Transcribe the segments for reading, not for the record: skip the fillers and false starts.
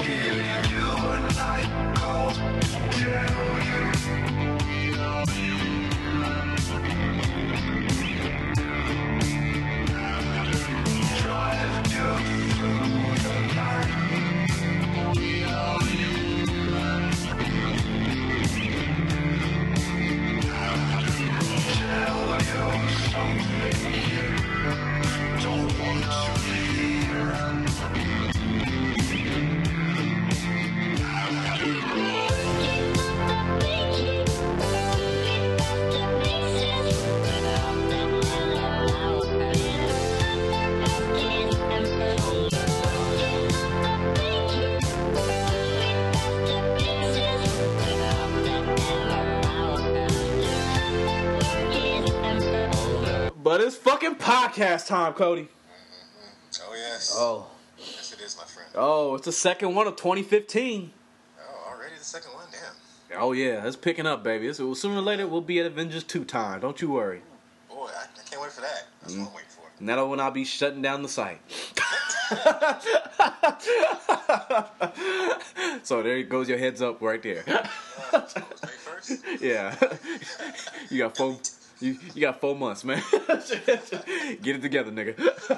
But it's fucking podcast time, Cody. Mm-hmm. Oh, yes. Oh. Yes, it is, my friend. Oh, it's the second one of 2015. Oh, already the second one? Damn. Oh, yeah. It's picking up, baby. Sooner or later, we'll be at Avengers 2 time. Don't you worry. Boy, I can't wait for that. That's what I'm waiting for. And that'll when I'll be shutting down the site. So there goes your heads up right there. So it's May 1st? Yeah. You got 4 months, man. Get it together, nigga.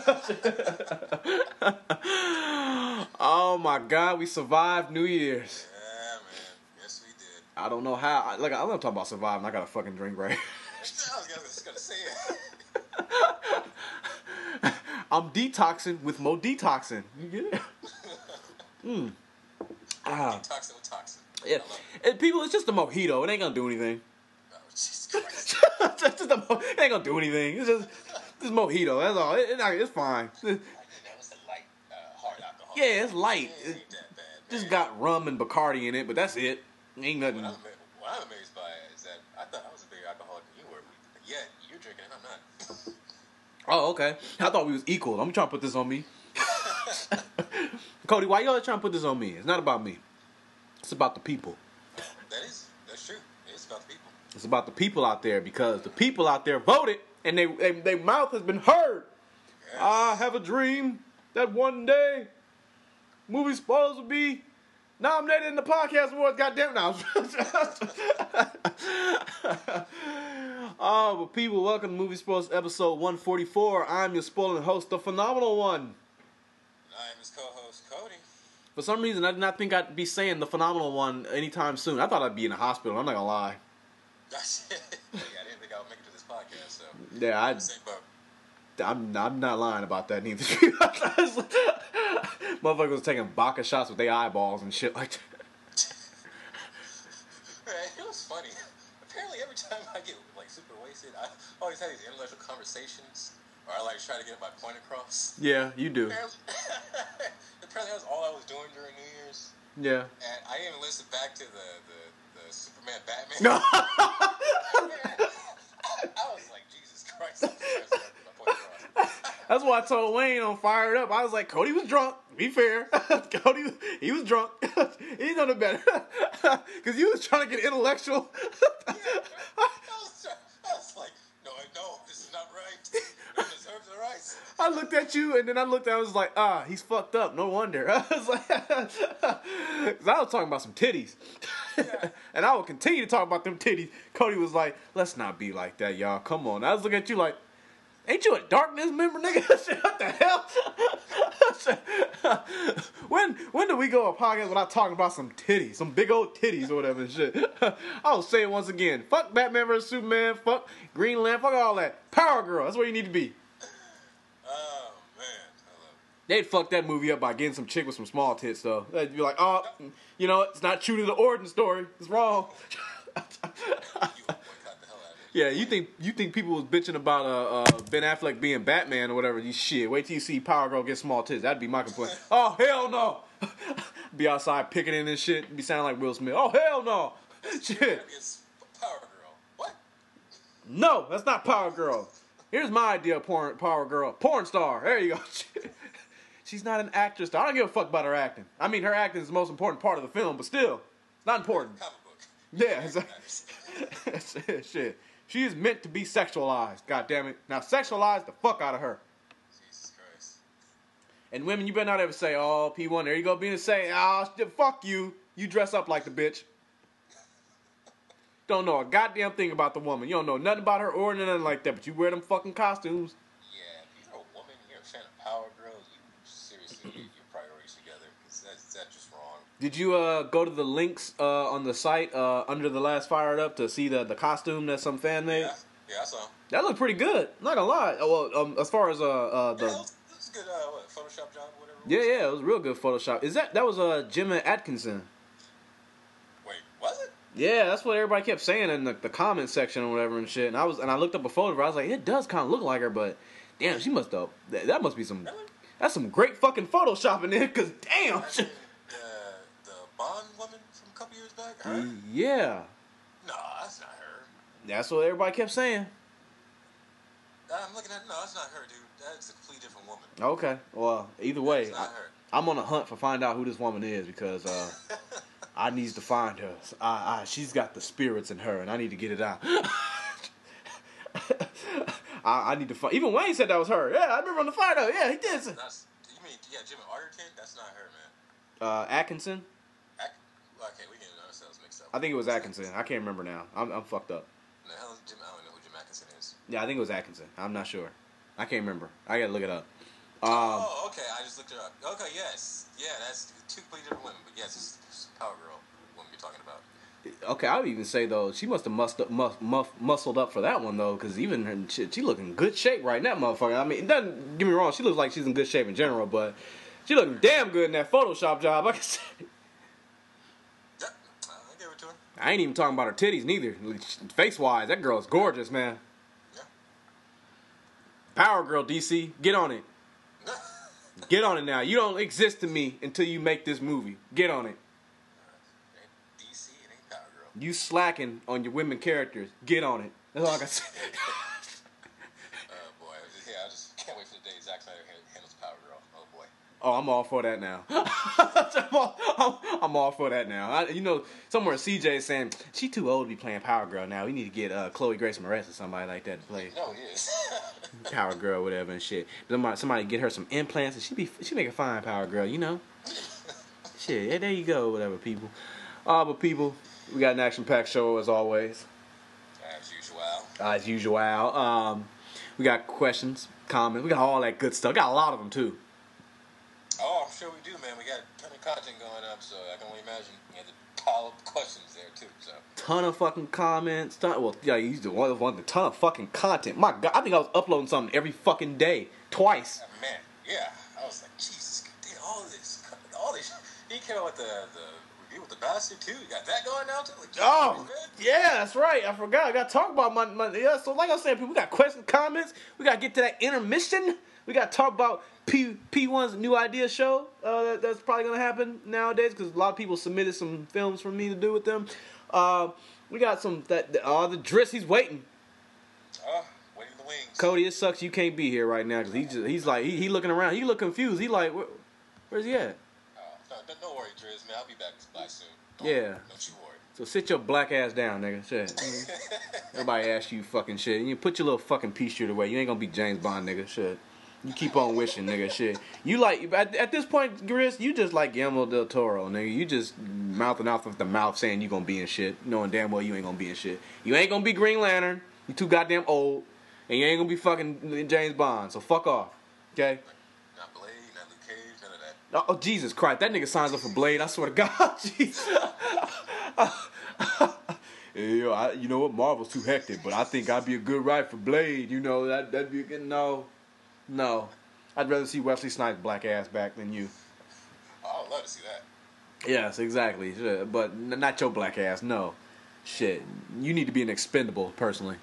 Oh my God, we survived New Year's. Yeah, man. Yes, we did. I don't know how. I'm gonna talk about surviving. I got a fucking drink right. I was just gonna say it. I'm detoxing with more detoxing. You get it? Detoxing with toxin. Yeah. And people, it's just a mojito. It ain't gonna do anything. Oh, Jesus Christ. It ain't gonna do anything. It's just mojito. That's all. It's fine. That was the light, hard alcohol. Yeah, it's light. It ain't that bad, man. Just got rum and Bacardi in it, but that's it. Ain't nothing. What I'm amazed by is that I thought I was a bigger alcoholic than you were. Yet, you're drinking and I'm not. Oh, okay. I thought we was equal. I'm trying to put this on me. Cody, why y'all trying to put this on me? It's not about me. It's about the people. That's true. It's about the people. It's about the people out there because the people out there voted and their mouth has been heard. Yes. I have a dream that one day Movie Spoilers will be nominated in the podcast awards. Goddamn now. Oh, but people, welcome to Movie Spoilers episode 144. I'm your spoiling host, the phenomenal one. And I am his co-host, Cody. For some reason, I did not think I'd be saying the phenomenal one anytime soon. I thought I'd be in a hospital. I'm not gonna lie. Yeah, I didn't think I would make it to this podcast, so. Yeah, Same boat. I'm not lying about that neither. Motherfuckers was taking vodka shots with their eyeballs and shit like that. Right, it was funny. Apparently, every time I get like super wasted, I always have these intellectual conversations, or I like try to get my point across. Yeah, you do. Apparently, that's all I was doing during New Year's. Yeah. And I didn't even listen back to the Superman Batman. No. I was like, Jesus Christ. I'm trying to get my point across. That's why I told Wayne on Fired Up. I was like, Cody was drunk. Be fair. Cody, he was drunk. He know the better. Because you was trying to get intellectual. I was like, no, this is not right. He deserves the rights. I looked at you, and then I looked at I was like, he's fucked up. No wonder. I was like, because I was talking about some titties. Yeah. And I will continue to talk about them titties. Cody was like, let's not be like that, y'all. Come on. I was looking at you like, ain't you a Darkness member, nigga? What the hell? When do we go a podcast without talking about some titties? Some big old titties or whatever and shit. I'll say it once again. Fuck Batman vs. Superman. Fuck Green Lantern. Fuck all that. Power Girl. That's where you need to be. Oh, man. I love it. They'd fuck that movie up by getting some chick with some small tits, though. They'd be like, oh, you know what? It's not true to the origin story. It's wrong. You boycott the hell out of it. Yeah, you think people was bitching about Ben Affleck being Batman or whatever? You shit. Wait till you see Power Girl get small tits. That'd be my complaint. Oh hell no! Be outside picketing and shit. Be sounding like Will Smith. Oh hell no! Shit. It's Power Girl. What? No, that's not Power Girl. Here's my idea of Power Girl. Porn star. There you go. She's not an actress. I don't give a fuck about her acting. I mean, her acting is the most important part of the film, but still, it's not important. Comic book. Yeah, exactly. Shit. She is meant to be sexualized. God damn it. Now sexualize the fuck out of her. Jesus Christ. And women, you better not ever say, "Oh, P1, there you go," being to say, "Ah, fuck you. You dress up like the bitch." Don't know a goddamn thing about the woman. You don't know nothing about her or nothing like that, but you wear them fucking costumes. Yeah, if you're a woman, you're a fan of Power Girl, you seriously get your priorities together, because that's just wrong. Did you go to the links on the site under the last Fired Up to see the costume that some fan made? Yeah, I saw. That looked pretty good. Not gonna lie. Well, as far as Yeah, it was a good Photoshop job or whatever. Yeah, it was real good Photoshop. That was Gemma Atkinson? Wait, was it? Yeah, that's what everybody kept saying in the comment section or whatever and shit. And I looked up a photo of her. I was like, it does kind of look like her, but damn, she must have. That must be some. Really? That's some great fucking Photoshop in there. Cause damn. The Bond woman from a couple years back. Her? Yeah. No, that's not her. That's what everybody kept saying. I'm looking at. No, that's not her, dude. That's a completely different woman. Okay. Well, either way, It's not her. I'm on a hunt for find out who this woman is because I need to find her. She's got the spirits in her, and I need to get it out. I need to find. Even Wayne said that was her. Yeah, I remember on the Fired Up. Yeah, he did. You mean Jimmy Arterton? That's not her, man. Atkinson. Okay, we getting ourselves mixed up. I think it was Atkinson. I can't remember now. I'm fucked up. The hell is Jim? I don't know who Jim Atkinson is. Yeah, I think it was Atkinson. I'm not sure. I can't remember. I gotta look it up. Okay, I just looked her up. Okay, yes, yeah, that's two completely different women, but yes, it's Power Girl woman you're talking about. Okay, I would even say though she must have muscled up for that one though, because even her, she look in good shape right now, motherfucker. I mean, it doesn't get me wrong, she looks like she's in good shape in general, but she looking damn good in that Photoshop job. I can say. Yeah, I gave it to her. I ain't even talking about her titties neither. Face wise, that girl is gorgeous, man. Yeah. Power Girl, DC, get on it. Get on it now. You don't exist to me until you make this movie. Get on it. DC, it ain't Power Girl. You slacking on your women characters. Get on it. That's all I can say. Boy, yeah, I just can't wait for the day Zack Snyder handles Power Girl. Oh boy. Oh, I'm all for that now. I'm all for that now. Somewhere CJ is saying, she too old to be playing Power Girl now. We need to get Chloe Grace Moretz or somebody like that to play No, he is. Power Girl, whatever and shit. Somebody get her some implants and she make a fine Power Girl, you know? Shit, yeah, there you go, whatever, people. But people, we got an action-packed show as always. As usual. We got questions, comments, we got all that good stuff. We got a lot of them too. Oh, I'm sure we do, man. We got a ton of content going up, so I can only imagine we had to pile up questions there too. So ton of fucking comments. You used to want a ton of fucking content. My God, I think I was uploading something every fucking day, twice. Man, yeah, I was like, Jesus, dude, all this. He came out with the review with the bastard too. You got that going now too. Like, oh, yeah, that's right. I forgot. I got to talk about my yeah. So like I said, people, we got questions, comments. We got to get to that intermission. We got to talk about P1's new idea show that's probably going to happen nowadays because a lot of people submitted some films for me to do with them. We got some, the Driss, he's waiting. Waiting in the wings. Cody, it sucks you can't be here right now because he's like, he looking around. He look confused. He like, where's he at? Don't worry, Driz, man. I'll be back soon. Don't you worry. So sit your black ass down, nigga. Shit. Everybody asks you fucking shit. You put your little fucking pea shooter away. You ain't gonna be James Bond, nigga. Shit. You keep on wishing, nigga. Shit. You like at this point, Grizz, you just like Guillermo del Toro, nigga. You just mouthing off of the mouth saying you gonna be in shit, knowing damn well you ain't gonna be in shit. You ain't gonna be Green Lantern. You too goddamn old, and you ain't gonna be fucking James Bond. So fuck off, okay? Not Blade, not Luke Cage, none of that. Oh, Jesus Christ. That nigga signs up for Blade. I swear to God. Jesus. You know what? Marvel's too hectic, but I think I'd be a good ride for Blade. You know, that'd be a good... No. I'd rather see Wesley Snipes' black ass back than you. Oh, I would love to see that. Yes, exactly. But not your black ass, no. Shit. You need to be an expendable, personally.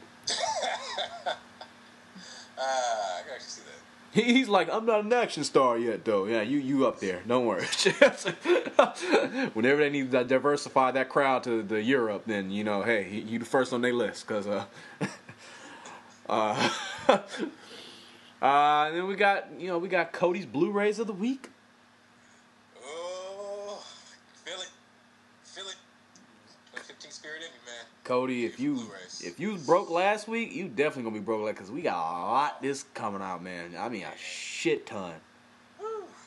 I can actually see that. He's like, I'm not an action star yet, though. Yeah, you up there. Don't worry. Whenever they need to diversify that crowd to the Europe, then, you know, hey, you the first on their list. Because, then we got Cody's Blu-rays of the week. Oh, feel it. 2015 spirit in me, man. Cody, if you was broke last week, you definitely gonna be broke because we got a lot this coming out, man. I mean, a shit ton. Woo.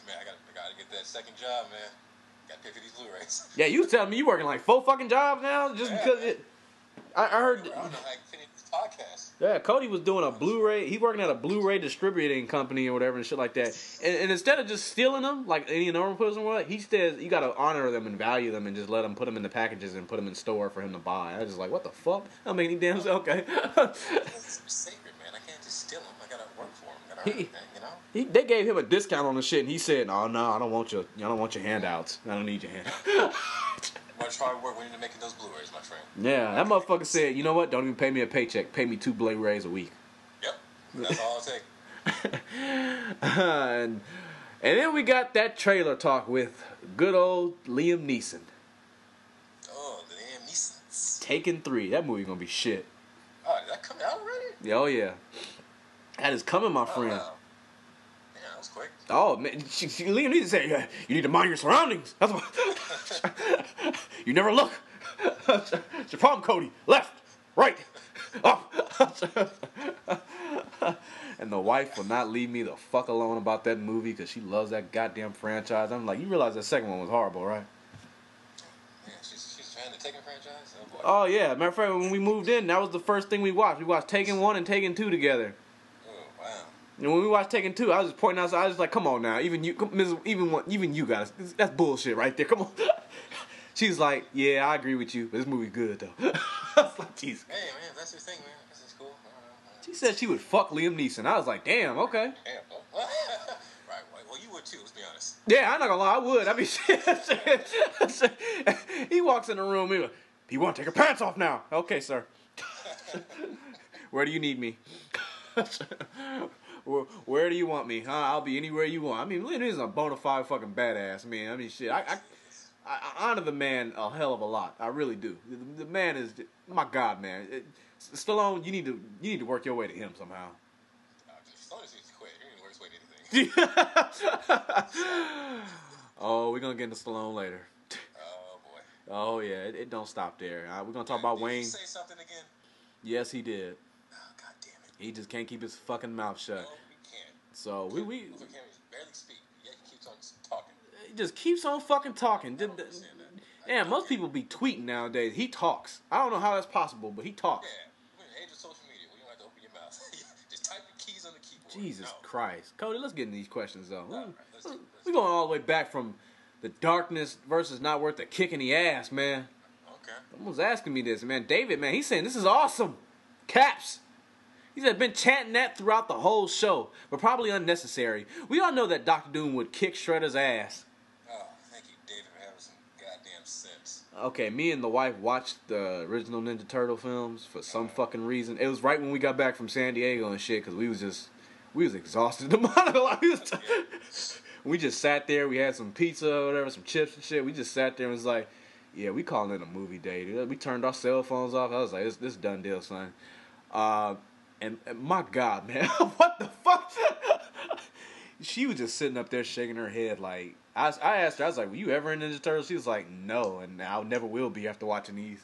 second job, man. Got to pay for these Blu-rays. Yeah, you was telling me you working like 4 fucking jobs now just because it. I heard. I don't know how I can finish this podcast. Yeah, Cody was doing a Blu-ray. He's working at a Blu-ray distributing company or whatever and shit like that. And instead of just stealing them like any normal person would, he says you got to honor them and value them and just let them put them in the packages and put them in store for him to buy. I was just like, what the fuck? I don't make any damn sense. Okay. It's sacred, man. I can't just steal them. I gotta work for them. I gotta earn everything, you know. They gave him a discount on the shit, and he said, "No, I don't want your handouts. I don't need your handouts." Much hard work went into making those Blu-rays, my friend. Yeah, that motherfucker said, "You know what? Don't even pay me a paycheck. Pay me 2 Blu-rays a week." Yep, that's all I'll take. and then we got that trailer talk with good old Liam Neeson. Oh, the damn Neesons. Taken 3. That movie gonna be shit. Oh, did that come out already? Oh yeah, that is coming, my friend. Wow. Yeah, that was quick. Oh man, Liam Neeson said, "Yeah, you need to mind your surroundings. That's what you never look. It's your problem, Cody. Left, right, up." And the wife will not leave me the fuck alone about that movie because she loves that goddamn franchise. I'm like, you realize that second one was horrible, right? Yeah, she's trying to take a franchise. Oh boy. Oh yeah, matter of fact, when we moved in, that was the first thing we watched. We watched Taken 1 and Taken 2 together. Oh wow. And when we watched Taken 2, I was just pointing out, I was just like, come on now, even you guys, that's bullshit right there, come on. She's like, yeah, I agree with you, but this movie's good though. I was like, Jesus. Hey man, that's your thing, man. This is cool. She said she would fuck Liam Neeson. I was like, damn, okay. Damn. Right. Well, you would too. Let's be honest. Yeah, I'm not gonna lie, I would. I mean, shit. He walks in the room, he like, you want to take your pants off now? Okay, sir. Where do you need me? Where do you want me? Huh? I'll be anywhere you want. I mean, Liam Neeson's a bona fide fucking badass, man. I mean, shit. I honor the man a hell of a lot. I really do. The man is, my God, man. Stallone, you need to work your way to him somehow. Stallone needs to quit. He didn't work his way to anything. Oh, we're gonna get into Stallone later. Oh boy. Oh yeah, it don't stop there. We're gonna talk about Did Wayne. Did you say something again? Yes, he did. Oh god damn it. He just can't keep his fucking mouth shut. No, we can't. So we Luther can't barely speak. Yet he keeps on talking. he just keeps on fucking talking. I don't understand that. Yeah, most people be tweeting nowadays. He talks. I don't know how that's possible, but he talks. Yeah. We're in the age of social media where you don't have to open your mouth. Just type the keys on the keyboard. Jesus No. Christ, Cody, let's get into these questions though. All right, let's We're going all the way back from the darkness versus not worth the kick in the ass, man. Okay. Someone's asking me this, man. David, man, he's saying this is awesome. Caps. He said, been chanting that throughout the whole show, but probably unnecessary. We all know that Dr. Doom would kick Shredder's ass. Oh, thank you, David, for having some goddamn sense. Okay, me and the wife watched the original Ninja Turtle films for some fucking reason. It was right when we got back from San Diego and shit, because we was exhausted. We just sat there. We had some pizza or whatever, some chips and shit. We just sat there and was like, yeah, we calling it a movie day, dude. We turned our cell phones off. I was like, this is done deal, son. And my God, man, what the fuck? She was just sitting up there shaking her head like, I asked her, I was like, were you ever in Ninja Turtles? She was like, no, and I never will be after watching these.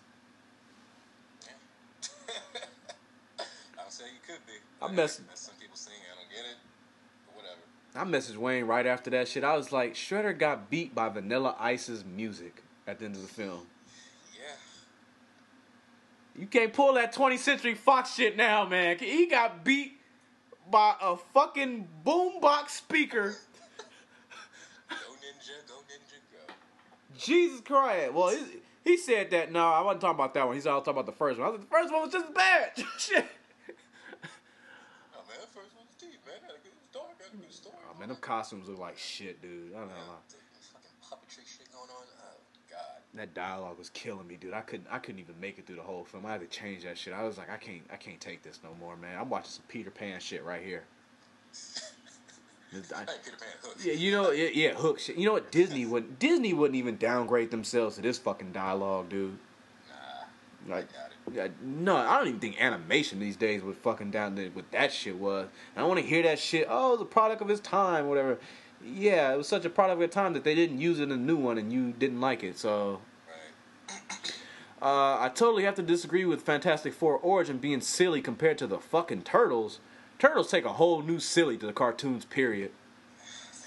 Yeah. I'll say you could be. That's some people saying I don't get it, but whatever. I messaged Wayne right after that shit. I was like, Shredder got beat by Vanilla Ice's music at the end of the film. Yeah. You can't pull that 20th Century Fox shit now, man. He got beat by a fucking boombox speaker. Go Ninja, go. Jesus Christ. Well, he said that. No, I wasn't talking about that one. He said I was talking about the first one. I was like, the first one was just as bad. Shit. Oh man, that first one was deep, man. It was dark. Had a good story. Oh man, them costumes look like shit, dude. I don't know. The fucking puppetry shit going on. Oh god. That dialogue was killing me, dude. I couldn't even make it through the whole film. I had to change that shit. I was like, I can't take this no more, man. I'm watching some Peter Pan shit right here. Hey, Peter Pan, Hook. Yeah, you know, yeah, Hook shit. You know what? Disney wouldn't even downgrade themselves to this fucking dialogue, dude. Nah, Like, I doubt it. no, I don't even think animation these days would fucking down there with that shit was. And I want to hear that shit. Oh, it's a product of its time, whatever. Yeah, it was such a product of its time that they didn't use it in a new one, and you didn't like it. So, Right. I totally have to disagree with Fantastic Four Origin being silly compared to the fucking Turtles. Turtles take a whole new silly to the cartoons. Period. Thank you.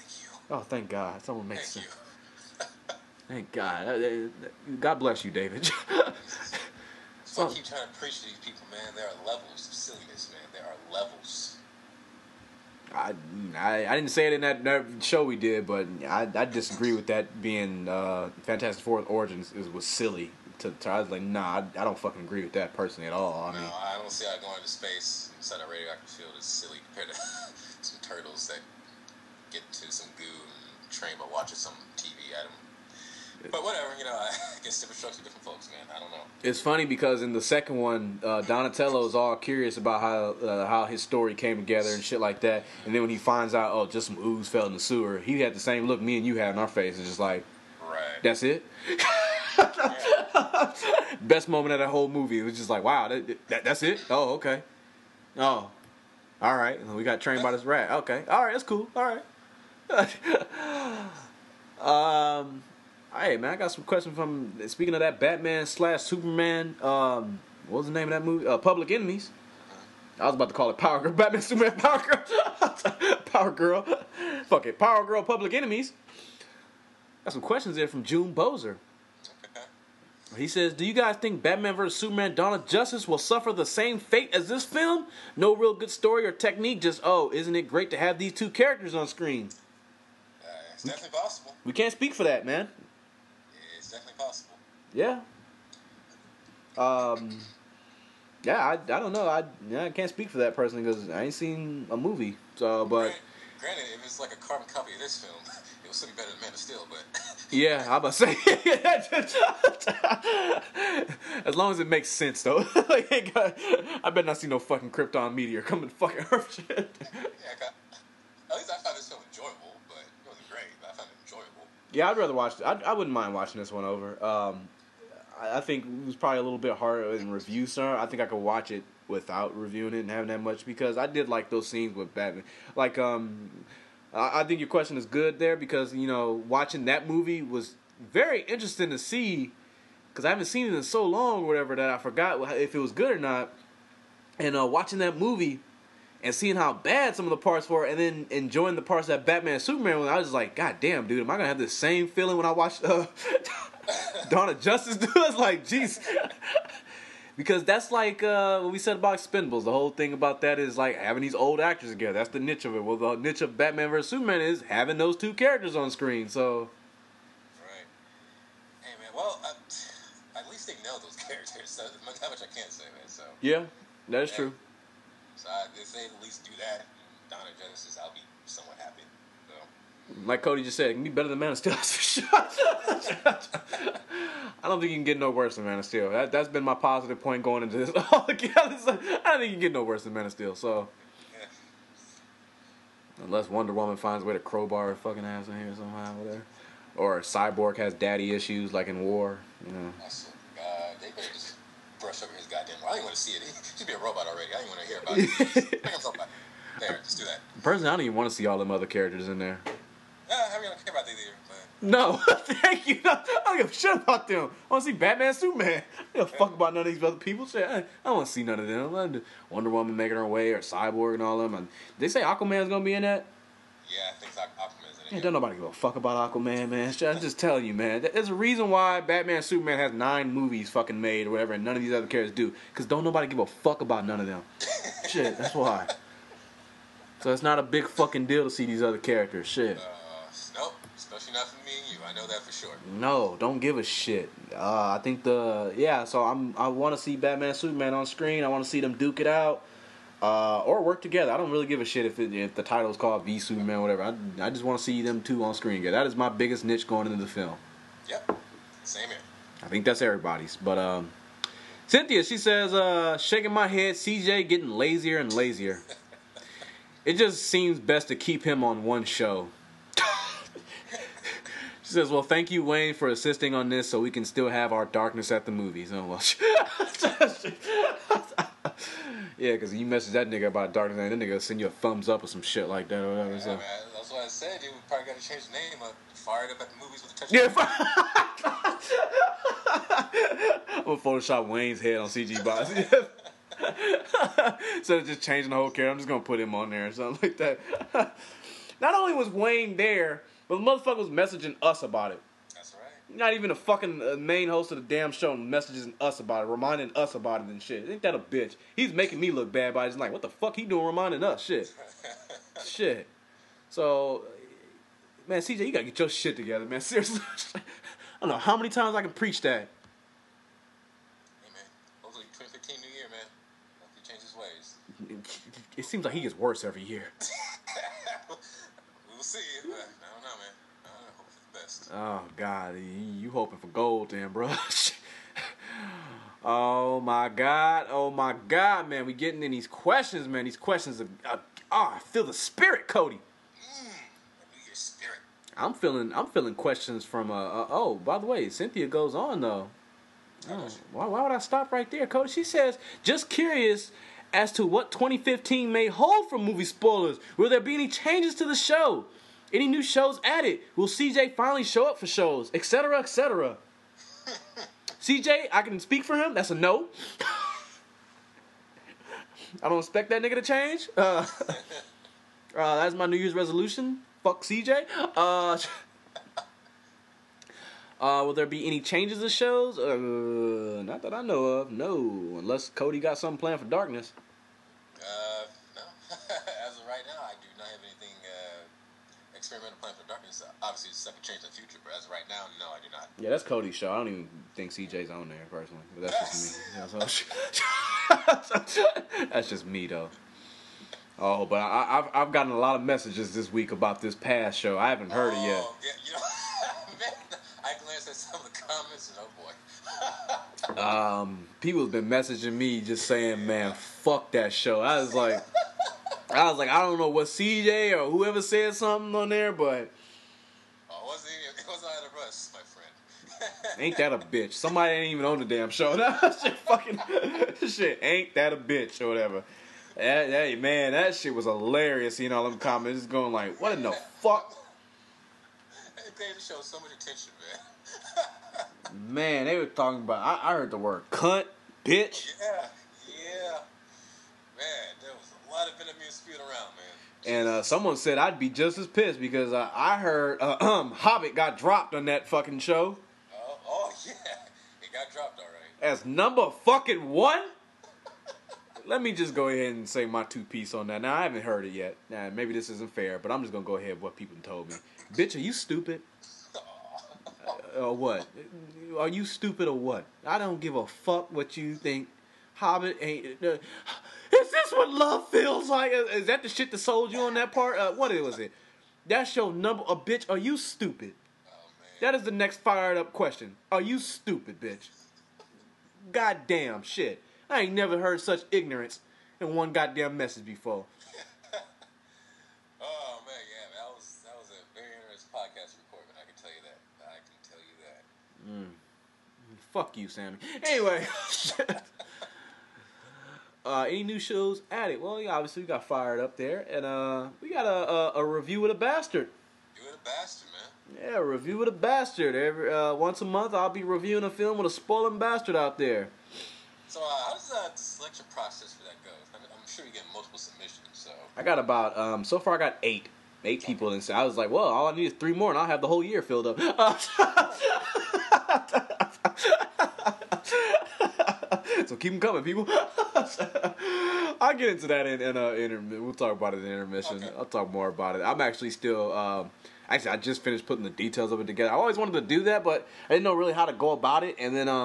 Oh, thank God. Someone makes Thank sense. you. Thank God. God bless you, David. So I So, keep trying to preach to these people, man. There are levels of silliness, man. There are levels. I, I didn't say it in that show we did, but I disagree with that being Fantastic Four Origins was silly. I was like, nah, I don't fucking agree with that personally at all. I No, mean, I don't see how going into space inside a radioactive field is silly compared to some turtles that get to some goo and train by watching some TV at them. But whatever, I guess different strokes for different folks, man. I don't know. it's funny because in the second one, Donatello is all curious about how his story came together and shit like that. And then when he finds out, oh, just some ooze fell in the sewer, he had the same look me and you had on our faces, just like, Right. that's it. Yeah. Best moment of that whole movie. It was just like, wow, that's it. Oh, okay. Oh, all right. We got trained by this rat. Okay, all right, that's cool. All right. Hey man, I got some questions from. Speaking of that Batman / Superman, what was the name of that movie? Public Enemies. I was about to call it Power Girl, Batman Superman Power Girl, Power Girl. Fuck it, Power Girl, Public Enemies. Got some questions there from June Bozer. Okay. He says, do you guys think Batman vs. Superman Dawn of Justice will suffer the same fate as this film? No real good story or technique, just, oh, isn't it great to have these two characters on screen? It's definitely possible. We can't speak for that, man. It's definitely possible. Yeah. Yeah, I don't know. I can't speak for that personally because I ain't seen a movie. So, but Granted, if it's like a carbon copy of this film, it will still be better than Man of Steel, but... yeah, I'm about to say. As long as it makes sense, though. Like, I better not see no fucking Krypton meteor coming to fucking Earth shit. Yeah, at least I found this film enjoyable, but it wasn't great, but I found it enjoyable. Yeah, I'd rather watch it. I wouldn't mind watching this one over. I think it was probably a little bit harder in review, sir. I think I could watch it without reviewing it and having that much because I did like those scenes with Batman. Like, I think your question is good there because, watching that movie was very interesting to see because I haven't seen it in so long or whatever that I forgot if it was good or not. And watching that movie and seeing how bad some of the parts were and then enjoying the parts that Batman and Superman was, I was just like, God damn, dude, am I going to have the same feeling when I watch Dawn of Justice? Dude, I was like, jeez. Because that's like what we said about Expendables. The whole thing about that is like having these old actors together. That's the niche of it. Well, the niche of Batman vs. Superman is having those two characters on screen. So, Right. Hey, man, well, at least they know those characters. So that's how much I can say, man. So yeah, that is true. So if they at least do that, Dawn of Justice, I'll be somewhat happy. So. Like Cody just said, it can be better than Man of Steel. That's for sure. I don't think you can get no worse than Man of Steel. That's been my positive point going into this altogether. I don't think you can get no worse than Man of Steel. So, Yeah. unless Wonder Woman finds a way to crowbar her fucking ass in here somehow, whatever. Or Cyborg has daddy issues like in War, Also, they better just brush over his goddamn. I don't even want to see it. He should be a robot already. I don't even want to hear about it. Make him robot. There, just do that. Personally, I don't even want to see all them other characters in there. I really don't care about these either. But No, thank you. No, I don't give a shit about them. I want to see Batman, Superman. I don't give a fuck about none of these other people. Shit, I don't want to see none of them. Wonder Woman making her way, or Cyborg and all them. And they say Aquaman's gonna be in that. yeah, I think Aquaman's in it. Yeah, don't nobody give a fuck about Aquaman, man. I'm just telling you, man. There's a reason why Batman Superman has 9 movies fucking made or whatever, and none of these other characters do. Because don't nobody give a fuck about none of them. Shit, that's why. So it's not a big fucking deal to see these other characters. Shit. Nope, especially not for me and you. I know that for sure. No, don't give a shit. I think so I want to see Batman Superman on screen. I want to see them duke it out. Or work together. I don't really give a shit if the title's called V Superman, whatever. I just want to see them two on screen together. That is my biggest niche going into the film. Yep, same here. I think that's everybody's. But Cynthia, she says, shaking my head, CJ getting lazier and lazier. It just seems best to keep him on one show. She says, well, thank you, Wayne, for assisting on this so we can still have our darkness at the movies. Oh, well. Yeah, because you message that nigga about darkness, and that nigga will send you a thumbs up or some shit like that or whatever. Yeah, So. man, that's what I said. You probably got to change the name up. Fired up at the movies with a touch. Yeah, I'm gonna Photoshop Wayne's head on CG box. Instead of just changing the whole character, I'm just gonna put him on there or something like that. Not only was Wayne there, But the motherfucker was messaging us about it. That's right. Not even a fucking main host of the damn show messaging us about it, reminding us about it and shit. Ain't that a bitch? He's making me look bad by it. He's like, what the fuck he doing reminding us? Shit. Shit. So, man, CJ, you gotta get your shit together, man. Seriously. I don't know how many times I can preach that. Hey, man. Hopefully 2015 new year, man. Hopefully he changes ways. It seems like he gets worse every year. We'll see. But I don't know, man. I don't know. Hope for the best. Oh, God. You hoping for gold then, bro. Oh, my God. Oh, my God, man. We getting in these questions, man. These questions are... I feel the spirit, Cody. New Year's spirit. I'm feeling questions from oh, by the way, Cynthia goes on though. Oh, why would I stop right there, Cody? She says, just curious as to what 2015 may hold for movie spoilers. Will there be any changes to the show? Any new shows added? Will CJ finally show up for shows? Etc. etc. CJ, I can speak for him. That's a no. I don't expect that nigga to change. That's my New Year's resolution. Fuck CJ. Will there be any changes to shows? Not that I know of. No, unless Cody got something planned for Darkness. No. As of right now, I do not have anything experimental planned for Darkness. Obviously, stuff could change in the future, but as of right now, no, I do not. Yeah, that's Cody's show. I don't even think CJ's on there personally, but that's just me. That's just me though. Oh, but I've gotten a lot of messages this week about this past show. I haven't heard it yet. Yeah, man, I glanced at some of the comments and oh boy. People have been messaging me just saying, man, fuck that show. I was like, I don't know what CJ or whoever said something on there, but it wasn't either of us, my friend. ain't that a bitch? Somebody ain't even on the damn show. That shit fucking shit. Ain't that a bitch or whatever? Hey man, that shit was hilarious. You know, them comments just going like, what in the fuck? They paid the show so much attention, man. Man, they were talking about. I heard the word cunt, bitch. Yeah. Man, there was a lot of venom being spewed around, man. And someone said I'd be just as pissed because I heard Hobbit got dropped on that fucking show. Oh yeah, it got dropped all right. As number fucking one. Let me just go ahead and say my two piece on that. Now I haven't heard it yet. Now maybe this isn't fair, but I'm just gonna go ahead with what people told me. Bitch, are you stupid? Or what? Are you stupid or what? I don't give a fuck what you think. Hobbit ain't. Is this what love feels like? Is that the shit that sold you on that part? What was it? That's your number. Bitch, are you stupid? Oh, man. That is the next fired up question. Are you stupid, bitch? Goddamn shit. I ain't never heard such ignorance in one goddamn message before. Oh man, yeah, that was a very interesting podcast recording. I can tell you that. Fuck you, Sammy. Anyway, any new shows added? Well, yeah, obviously we got Fired Up there, and we got a review with a bastard. You with a bastard, man. Yeah, a review with a bastard. Every once a month, I'll be reviewing a film with a spoiling bastard out there. So how does the selection process for that go? I'm sure you get multiple submissions. So I got about so far I got eight people, and so I was like, well, all I need is 3 more, and I'll have the whole year filled up. So keep them coming, people. I'll get into that in intermission. We'll talk about it in intermission. Okay. I'll talk more about it. I'm actually still. Actually, I just finished putting the details of it together. I always wanted to do that, but I didn't know really how to go about it. And then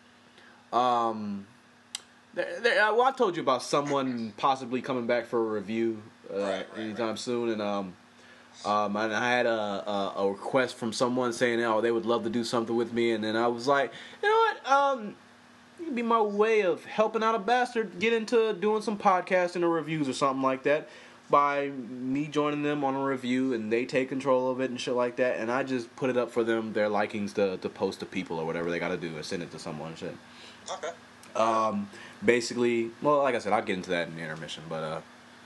well, I told you about someone possibly coming back for a review anytime soon, and I had a request from someone saying, oh, they would love to do something with me, and then I was like, you know what, it could be my way of helping out a bastard get into doing some podcasting or reviews or something like that by me joining them on a review, and they take control of it and shit like that, and I just put it up for them, their likings to post to people or whatever they got to do, or send it to someone and shit. Okay. Basically, well, like I said, I'll get into that in the intermission, but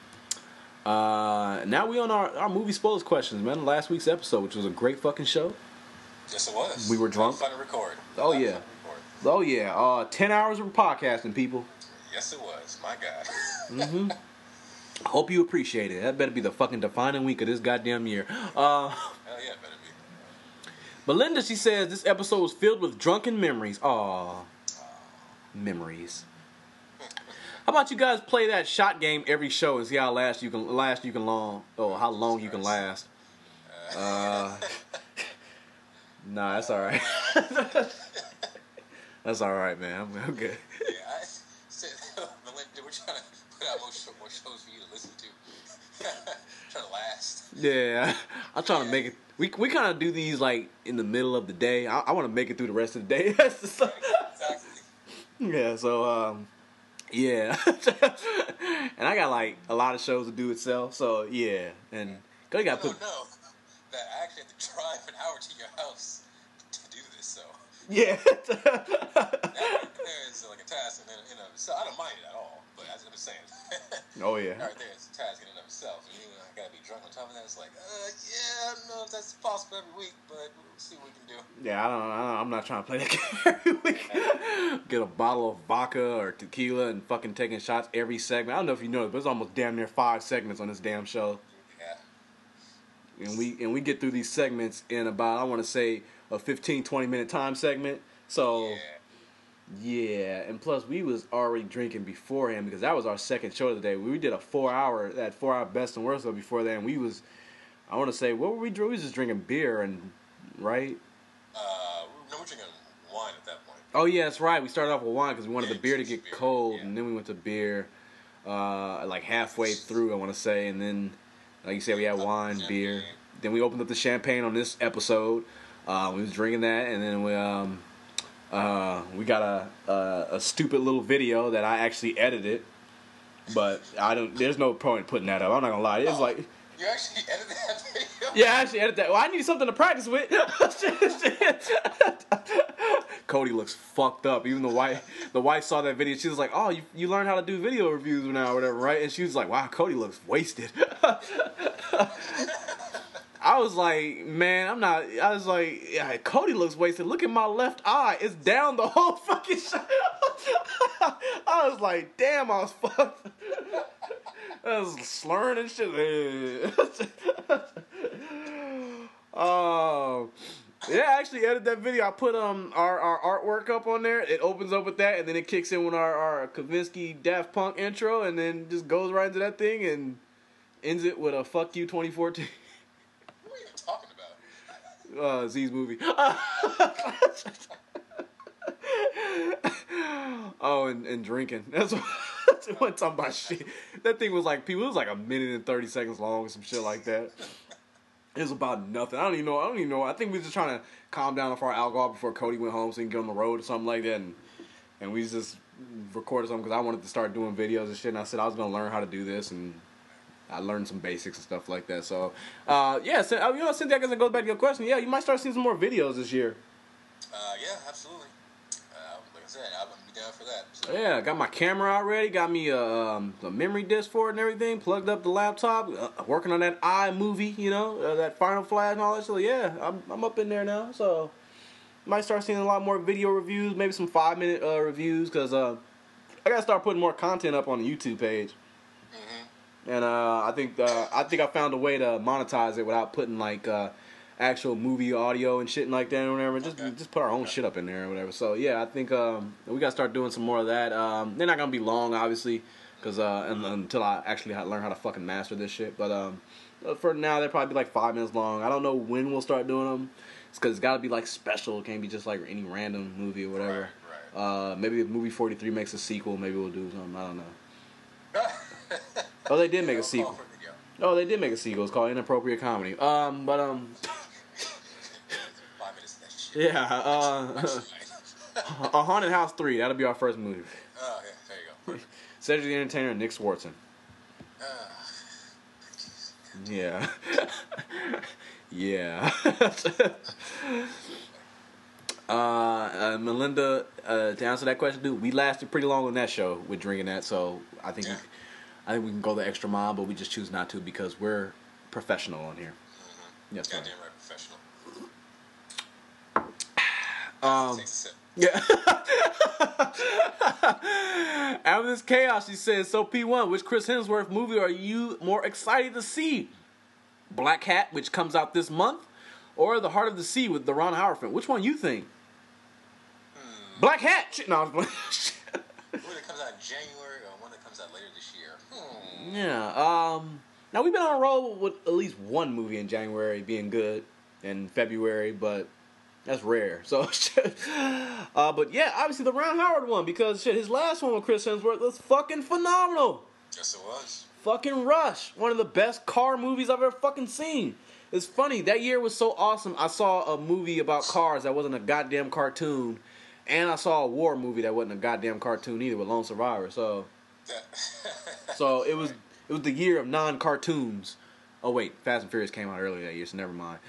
now we on our movie spoilers questions, man. Last week's episode, which was a great fucking show. Yes, it was. We were drunk. Fun to record. Oh yeah. Oh yeah. 10 hours of podcasting, people. Yes, it was. My God. Mm-hmm. Hope you appreciate it. That better be the fucking defining week of this goddamn year. Hell yeah, better Belinda, she says this episode was filled with drunken memories. Aw, memories. How about you guys play that shot game every show and see how long you can last? Nah, that's all right. That's all right, man. I'm good. Yeah, I said, Melinda, we're trying to put out more shows for you to listen to. Trying to last. Yeah, I'm trying to make it. We kind of do these like in the middle of the day. I want to make it through the rest of the day. Exactly. Yeah, so yeah, and I got like a lot of shows to do itself. So yeah, and you got to put. No, that I actually have to drive an hour to your house to do this. So yeah. there's like a task, and then so I don't mind it at all. But as I'm saying, Oh yeah. right there, it's a task in and of itself. And I gotta be drunk on top of that. It's like, yeah, I don't know if that's possible every week, but we'll see what we can do. Yeah, I'm not trying to play that game every week. Get a bottle of vodka or tequila and fucking taking shots every segment. I don't know if you know, but there's almost damn near 5 segments on this damn show. Yeah. And we get through these segments in about, I want to say, a 15-20 minute time segment. So yeah, and plus we was already drinking beforehand because that was our second show of the day. We did a 4-hour best and worst of before that, and we was, I want to say, what were we drinking? We was just drinking beer and right. No, we're drinking wine at that point. Oh yeah, that's right. We started off with wine because we wanted the beer to get cold, and then we went to beer, like halfway through, I want to say, and then, like you said, we had wine, beer. Then we opened up the champagne on this episode. We was drinking that, and then we got a stupid little video that I actually edited, but there's no point putting that up. I'm not gonna lie. It's like. You actually edited that video? Yeah, I actually edited that. Well, I needed something to practice with. Cody looks fucked up. Even the wife saw that video. She was like, "Oh, you learned how to do video reviews now, or whatever, right?" And she was like, "Wow, Cody looks wasted." I was like, man, I'm not. I was like, yeah, Cody looks wasted. Look at my left eye. It's down the whole fucking shot. I was like, damn, I was fucked. I was slurring and shit. Oh. Yeah, I actually edited that video. I put our artwork up on there. It opens up with that, and then it kicks in with our Kavinsky Daft Punk intro, and then just goes right into that thing and ends it with a "Fuck You 2014." What are you even talking about? Z's movie. Oh, and drinking. That's what I'm talking about. Shit. That thing was like, people. It was like 1 minute and 30 seconds long or some shit like that. It was about nothing. I don't even know. I think we were just trying to calm down off our alcohol before Cody went home so he can get on the road or something like that. And we just recorded something because I wanted to start doing videos and shit. And I said I was going to learn how to do this. And I learned some basics and stuff like that. So, yeah. So, Cynthia, I guess it goes back to your question. Yeah, you might start seeing some more videos this year. Yeah, absolutely. Like I said, I'm going to be down for that. So. Yeah, got my camera already. Got me a memory disc for it and everything. Plugged up the laptop. Working on that iMovie, that Final Flash and all that. So yeah, I'm up in there now. So might start seeing a lot more video reviews. Maybe some 5-minute reviews because I gotta start putting more content up on the YouTube page. Mm-hmm. And I think I found a way to monetize it without putting like actual movie audio and shit like that or whatever. Just put our own shit up in there or whatever. So yeah, I think we gotta start doing some more of that. They're not gonna be long, obviously, because until I actually learn how to fucking master this shit. But for now, they'll probably be like 5 minutes long. I don't know when we'll start doing them. It's because it's gotta be like special. It can't be just like any random movie or whatever. Right. Maybe if movie 43 makes a sequel, maybe we'll do something. I don't know. Oh, they did make a sequel. Oh, they did make a sequel. It's called Inappropriate Comedy. Yeah, A Haunted House 3. That'll be our first movie. Oh, yeah, there you go. Cedric the Entertainer and Nick Swartzen. Yeah. Yeah. Melinda, to answer that question, dude, we lasted pretty long on that show with drinking that, so I think we can go the extra mile, but we just choose not to because we're professional on here. Mm-hmm. Yes, goddamn right, professional. Yeah. After this chaos, she says, so P1, which Chris Hemsworth movie are you more excited to see? Black Hat, which comes out this month, or The Heart of the Sea with the Ron Howard film. Which one you think? Black Hat. Shit, no. One that comes out in January or one that comes out later this year. Yeah. Now we've been on a roll with at least one movie in January being good, in February, but that's rare. So, but yeah, obviously the Ron Howard one, because shit, his last one with Chris Hemsworth was fucking phenomenal. Yes, it was. Fucking Rush, one of the best car movies I've ever fucking seen. It's funny, that year was so awesome. I saw a movie about cars that wasn't a goddamn cartoon, and I saw a war movie that wasn't a goddamn cartoon either with Lone Survivor. So it was the year of non-cartoons. Oh wait, Fast and Furious came out earlier that year, so never mind.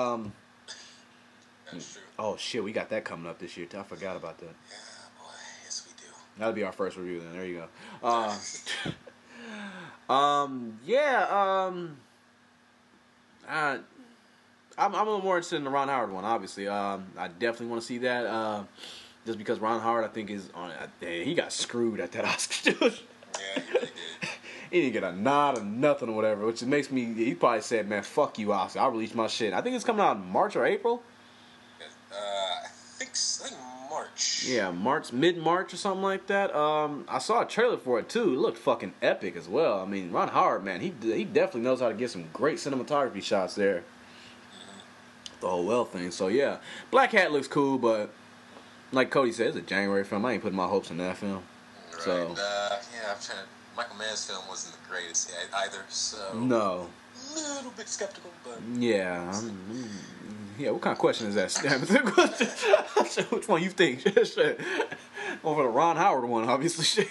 That's true. Oh shit, we got that coming up this year too. I forgot about that. Yeah, boy, yes we do. That'll be our first review then. There you go. I'm a little more interested in the Ron Howard one, obviously. I definitely want to see that. Just because Ron Howard, I think, is on. He got screwed at that Oscar. Yeah, he really did. He didn't get a nod or nothing or whatever, which makes me. He probably said, "Man, fuck you, Oscar. I'll release my shit." I think it's coming out in March or April. I think March. Yeah, mid-March or something like that. I saw a trailer for it too. It looked fucking epic as well. I mean, Ron Howard, man, he definitely knows how to get some great cinematography shots there. Mm-hmm. The whole well thing. So yeah, Black Hat looks cool, but like Cody said, it's a January film. I ain't putting my hopes in that film. Right. So I'm trying to. Michael Mann's film wasn't the greatest either, so no. A little bit skeptical, but yeah. What kind of question is that? Which one you think? Over the Ron Howard one, obviously.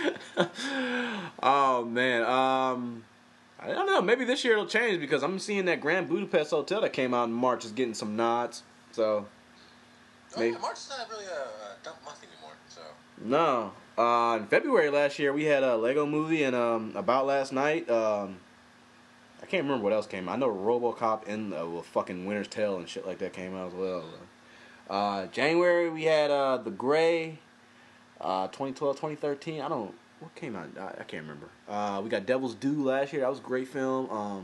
Oh man, I don't know. Maybe this year it'll change because I'm seeing that Grand Budapest Hotel that came out in March is getting some nods. So March is not really a dump month anymore. So no. In February last year, we had a Lego Movie and About Last Night. I can't remember what else came out. I know RoboCop and fucking Winter's Tale and shit like that came out as well. January, we had The Gray, 2012, 2013. What came out? I can't remember. We got Devil's Due last year. That was a great film.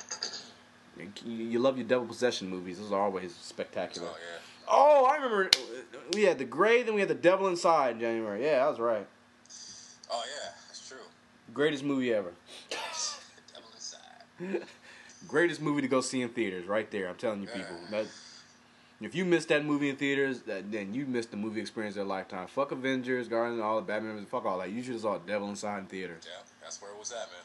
You love your Devil Possession movies. Those are always spectacular. Oh, yeah. Oh, I remember. We had The Gray, then we had The Devil Inside in January. Yeah, that was right. Oh, yeah, that's true. Greatest movie ever. Devil Inside. Greatest movie to go see in theaters, right there. I'm telling you, people. If you missed that movie in theaters, then you missed the movie experience of their lifetime. Fuck Avengers, Guardians, all the Batman, fuck all that. You should have saw Devil Inside in theaters. Yeah, that's where it was at,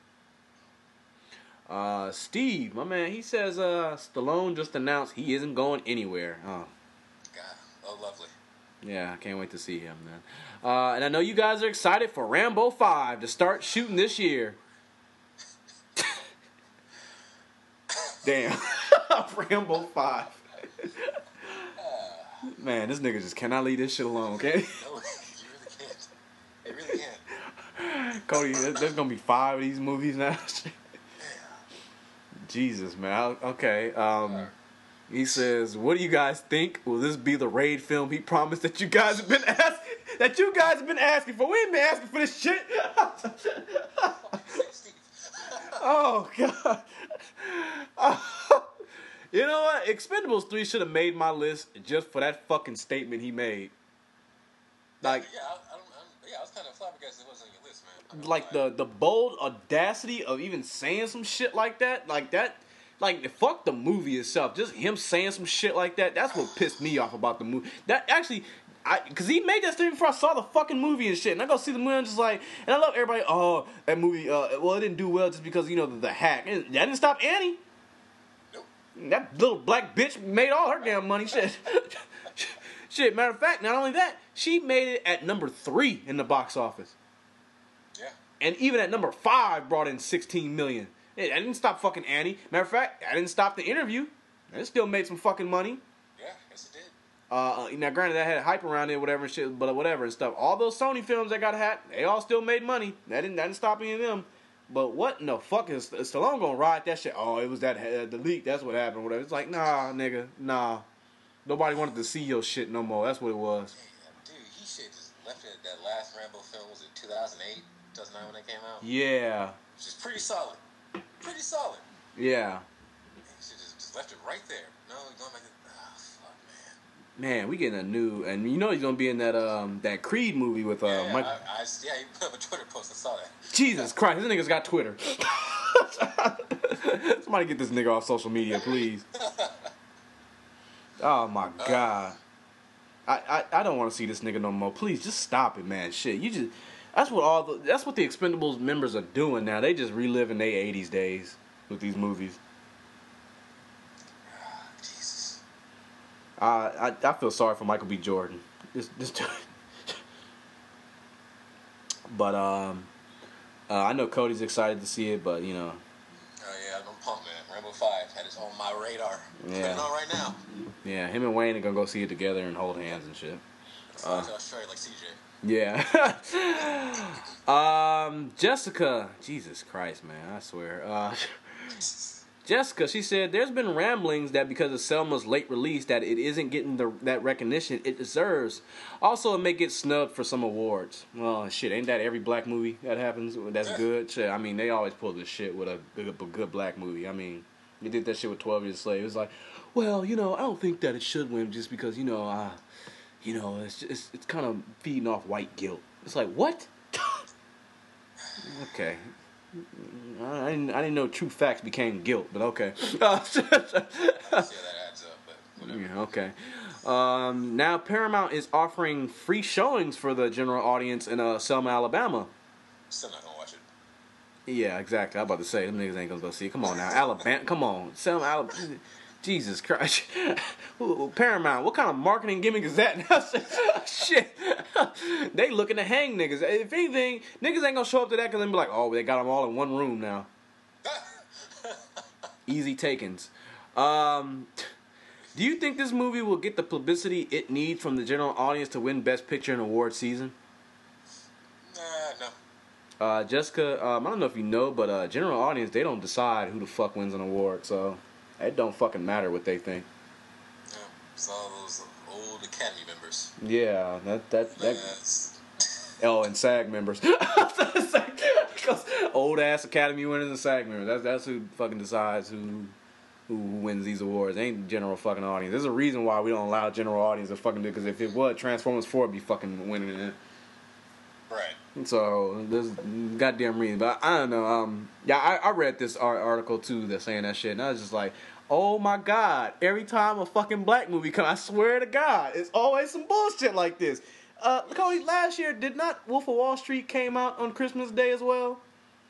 man. Steve, my man, he says Stallone just announced he isn't going anywhere. Oh. God, oh, lovely. Yeah, I can't wait to see him, man. And I know you guys are excited for Rambo 5 to start shooting this year. Damn. Rambo 5. Man, this nigga just cannot leave this shit alone, okay? No, you really can't. You really can't. Cody, there's gonna be 5 of these movies now. Jesus, man. Okay. He says, "What do you guys think? Will this be the Raid film he promised that you guys have been asking for? We ain't been asking for this shit." Oh God. You know what? Expendables 3 should have made my list just for that fucking statement he made. Like, I was kind of flabbergasted it wasn't on your list, man. Like the bold audacity of even saying some shit like that. Like, fuck the movie itself. Just him saying some shit like that. That's what pissed me off about the movie. That actually, because he made that statement before I saw the fucking movie and shit. And I go see the movie and I'm just like, and I love everybody. Oh, that movie. Well, it didn't do well just because the hack. And that didn't stop Annie. That little black bitch made all her damn money. Shit. Shit, matter of fact, not only that, she made it at number 3 in the box office. Yeah. And even at number 5 brought in $16 million. That didn't stop fucking Annie. Matter of fact, that didn't stop The Interview. It still made some fucking money. Yeah, yes it did. Now granted that had hype around it, whatever and shit, but whatever and stuff. All those Sony films that got hacked, they all still made money. That didn't stop any of them. But what in the fuck is Stallone gonna ride that shit? Oh, it was that the leak. That's what happened. Whatever. It's like, nah, nigga, nah. Nobody wanted to see your shit no more. That's what it was. Dude, he should just left it. That last Rambo film was it 2008, 2009 when that came out. Yeah. Which is pretty solid. Pretty solid. Yeah. He should just left it right there. No, going back. Oh, fuck, man. Man, we getting a new, and you know he's gonna be in that that Creed movie with Mike. He put up a Twitter post. I saw that. Jesus Christ, this nigga's got Twitter. Somebody get this nigga off social media, please. Oh my God. I don't want to see this nigga no more. Please, just stop it, man. Shit, you just that's what the Expendables members are doing now. They just reliving their 80s days with these movies. Jesus. I feel sorry for Michael B. Jordan. But I know Cody's excited to see it, but you know. Oh yeah, I'm pumped, man. Rainbow 5 had it on my radar. Yeah. Putting it on right now. Yeah, him and Wayne are gonna go see it together and hold hands and shit. Australia like CJ. Yeah. Jessica, Jesus Christ, man, I swear. Jessica, she said, there's been ramblings that because of Selma's late release that it isn't getting that recognition it deserves. Also, it may get snubbed for some awards. Well, shit, ain't that every black movie that happens that's good? Shit, I mean, they always pull this shit with a good black movie. I mean, they did that shit with 12 Years a Slave. It was like, well, you know, I don't think that it should win just because, it's kind of feeding off white guilt. It's like, what? Okay. I didn't know true facts became guilt, but okay. Yeah, that adds up, but whatever. Yeah, okay. Now Paramount is offering free showings for the general audience in Selma, Alabama. Still not gonna watch it. Yeah, exactly. I was about to say, them niggas ain't gonna go see it. Come on now, Alabama. Come on, Selma, Alabama. Jesus Christ. Paramount, what kind of marketing gimmick is that? Shit. They looking to hang niggas. If anything, niggas ain't gonna show up to that because they be like, oh, they got them all in one room now. Easy takings. Do you think this movie will get the publicity it needs from the general audience to win Best Picture in award season? No. Jessica, I don't know if you know, but general audience, they don't decide who the fuck wins an award, so it don't fucking matter what they think. Yeah, it's all those old Academy members. Yeah, Oh, and SAG members. Old ass Academy winners and SAG members. That's who fucking decides who wins these awards. It ain't the general fucking audience. There's a reason why we don't allow general audience to fucking do it, because if it was, Transformers 4 would be fucking winning it. Right. So there's goddamn reason, but I don't know. I read this article too that's saying that shit, and I was just like, oh my God! Every time a fucking black movie comes, I swear to God, it's always some bullshit like this. Cody, last year did not Wolf of Wall Street came out on Christmas Day as well?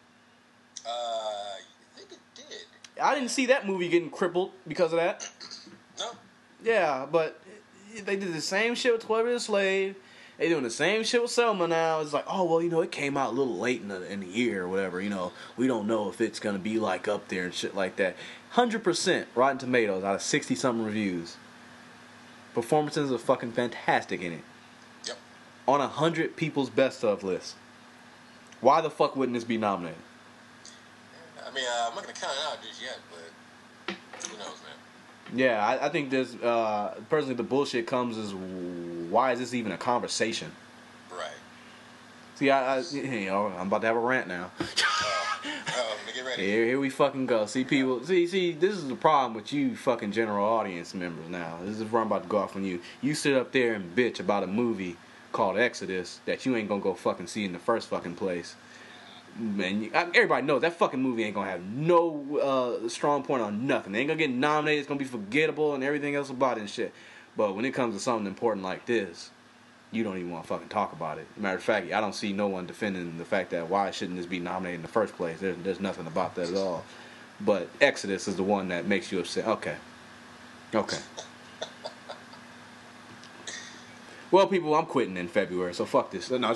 I think it did. I didn't see that movie getting crippled because of that. No. Yeah, but they did the same shit with 12 Years a Slave. They doing the same shit with Selma now. It's like, oh, well, it came out a little late in the year or whatever. We don't know if it's going to be like up there and shit like that. 100% Rotten Tomatoes out of 60-something reviews. Performances are fucking fantastic in it. Yep. On 100 people's best of list. Why the fuck wouldn't this be nominated? I mean, I'm not going to count it out just yet, but who knows, man. Yeah, I think there's, personally, the bullshit comes as, why is this even a conversation? Right. See, I'm about to have a rant now. Get ready. Here we fucking go. See, people, see, this is the problem with you fucking general audience members now. This is where I'm about to go off on you. You sit up there and bitch about a movie called Exodus that you ain't gonna go fucking see in the first fucking place. Man, everybody knows that fucking movie ain't gonna have no strong point on nothing. They ain't gonna get nominated. It's gonna be forgettable and everything else about it and shit. But when it comes to something important like this, you don't even want to fucking talk about it. Matter of fact, I don't see no one defending the fact that why shouldn't this be nominated in the first place. There's nothing about that at all. But Exodus is the one that makes you upset. Okay. Well, people, I'm quitting in February, so fuck this. No,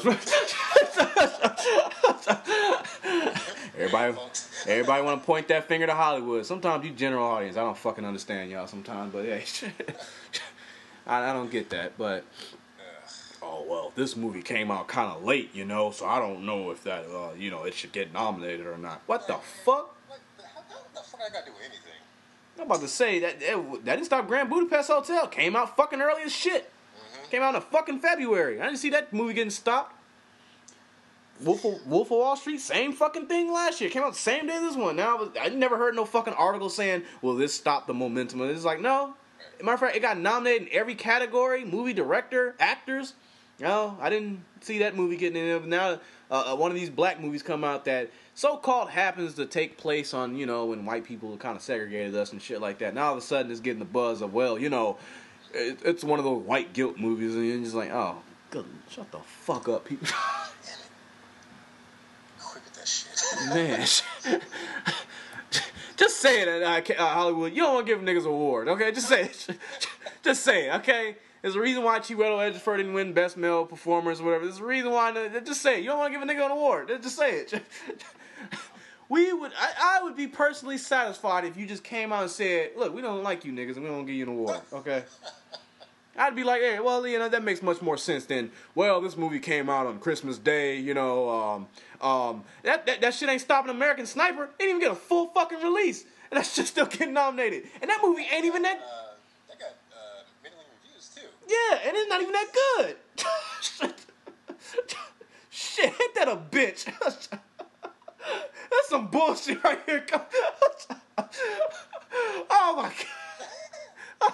Everybody want to point that finger to Hollywood. Sometimes you general audience, I don't fucking understand y'all sometimes, but hey, I don't get that. But oh well, this movie came out kind of late, so I don't know if that it should get nominated or not. What the fuck? What the fuck I got to do with anything? I'm about to say that didn't stop Grand Budapest Hotel. Came out fucking early as shit. Came out in fucking February. I didn't see that movie getting stopped. Wolf of Wall Street, same fucking thing last year. Came out the same day as this one. Now I never heard no fucking article saying, "Will this stop the momentum?" It's like, no. Matter of fact, it got nominated in every category: movie, director, actors. No, I didn't see that movie getting in there. But now, one of these black movies come out that so-called happens to take place on, when white people kind of segregated us and shit like that. Now all of a sudden it's getting the buzz of, well, it's one of those white guilt movies, and you're just like, oh, good, shut the fuck up, people. Quit with that shit. Man, just say it, Hollywood. You don't want to give niggas an award, okay? Just say it. Just say it, okay? There's a reason why Chiwetel Ejiofor didn't win Best Male Performance or whatever. There's a reason why. Just say it. You don't want to give a nigga an award. Just say it. I would be personally satisfied if you just came out and said, look, we don't like you niggas and we don't give you an award, okay? I'd be like, hey, well, that makes much more sense than, well, this movie came out on Christmas Day, that shit ain't stopping American Sniper. It didn't even get a full fucking release. And that shit still getting nominated. And that movie ain't even that... That got middling reviews, too. Yeah, and it's not even that good. Shit, ain't that a bitch? That's some bullshit right here. Oh my god.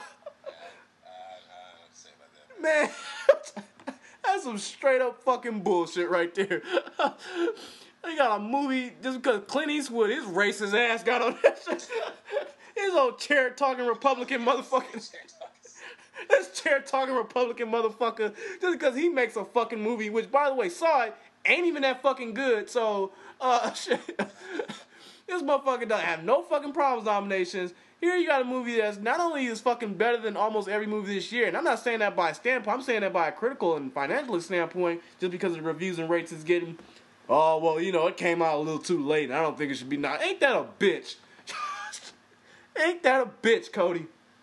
Man, that's some straight up fucking bullshit right there. They got a movie just because Clint Eastwood, his racist ass got on that shit. His old chair talking Republican motherfucker. This chair talking Republican motherfucker just because he makes a fucking movie, which by the way, saw it, ain't even that fucking good. So, shit. This motherfucker doesn't have no fucking problems nominations. Here you got a movie that's not only is fucking better than almost every movie this year, and I'm not saying that by a standpoint, I'm saying that by a critical and financial standpoint, just because the reviews and rates is getting, oh, well, it came out a little too late, and I don't think it should be not. Ain't that a bitch? Ain't that a bitch, Cody?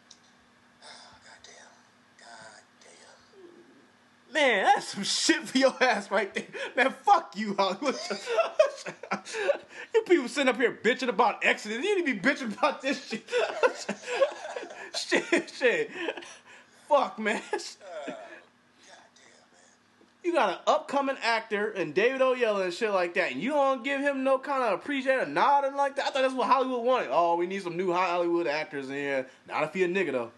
Man, that's some shit for your ass right there. Man, fuck you, Hollywood. You people sitting up here bitching about Exodus. You need to be bitching about this shit. Shit. Fuck, man. You got an upcoming actor and David Oyelowo and shit like that, and you don't give him no kind of appreciative nod and like that? I thought that's what Hollywood wanted. Oh, we need some new Hollywood actors in here. Not if he a nigga, though.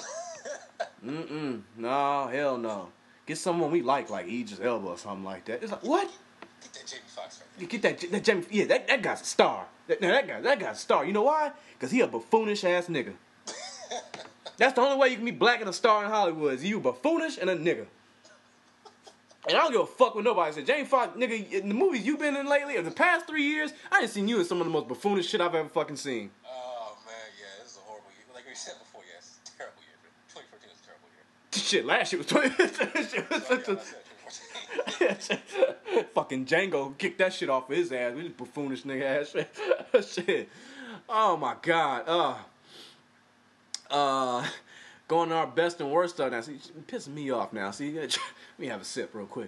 No, hell no. Get someone we like Idris Elba or something like that. It's like, what? Get that Jamie Foxx right there. Get that Jamie. Yeah, that guy's a star. That guy's a star. You know why? Because he a buffoonish ass nigga. That's the only way you can be black and a star in Hollywood. Is you buffoonish and a nigga. And I don't give a fuck what nobody said. Jamie Foxx, nigga, in the movies you've been in lately, in the past 3 years, I ain't seen you in some of the most buffoonish shit I've ever fucking seen. Oh, man, yeah, this is a horrible year. Like we said before, yeah, it's a terrible year. 2014 was a terrible year. Shit, last year was 20. Fucking Django kicked that shit off of his ass. We just buffoonish nigga ass shit. Shit. Oh my god. Going to our best and worst stuff now. See, pissing me off now. See, let me have a sip real quick.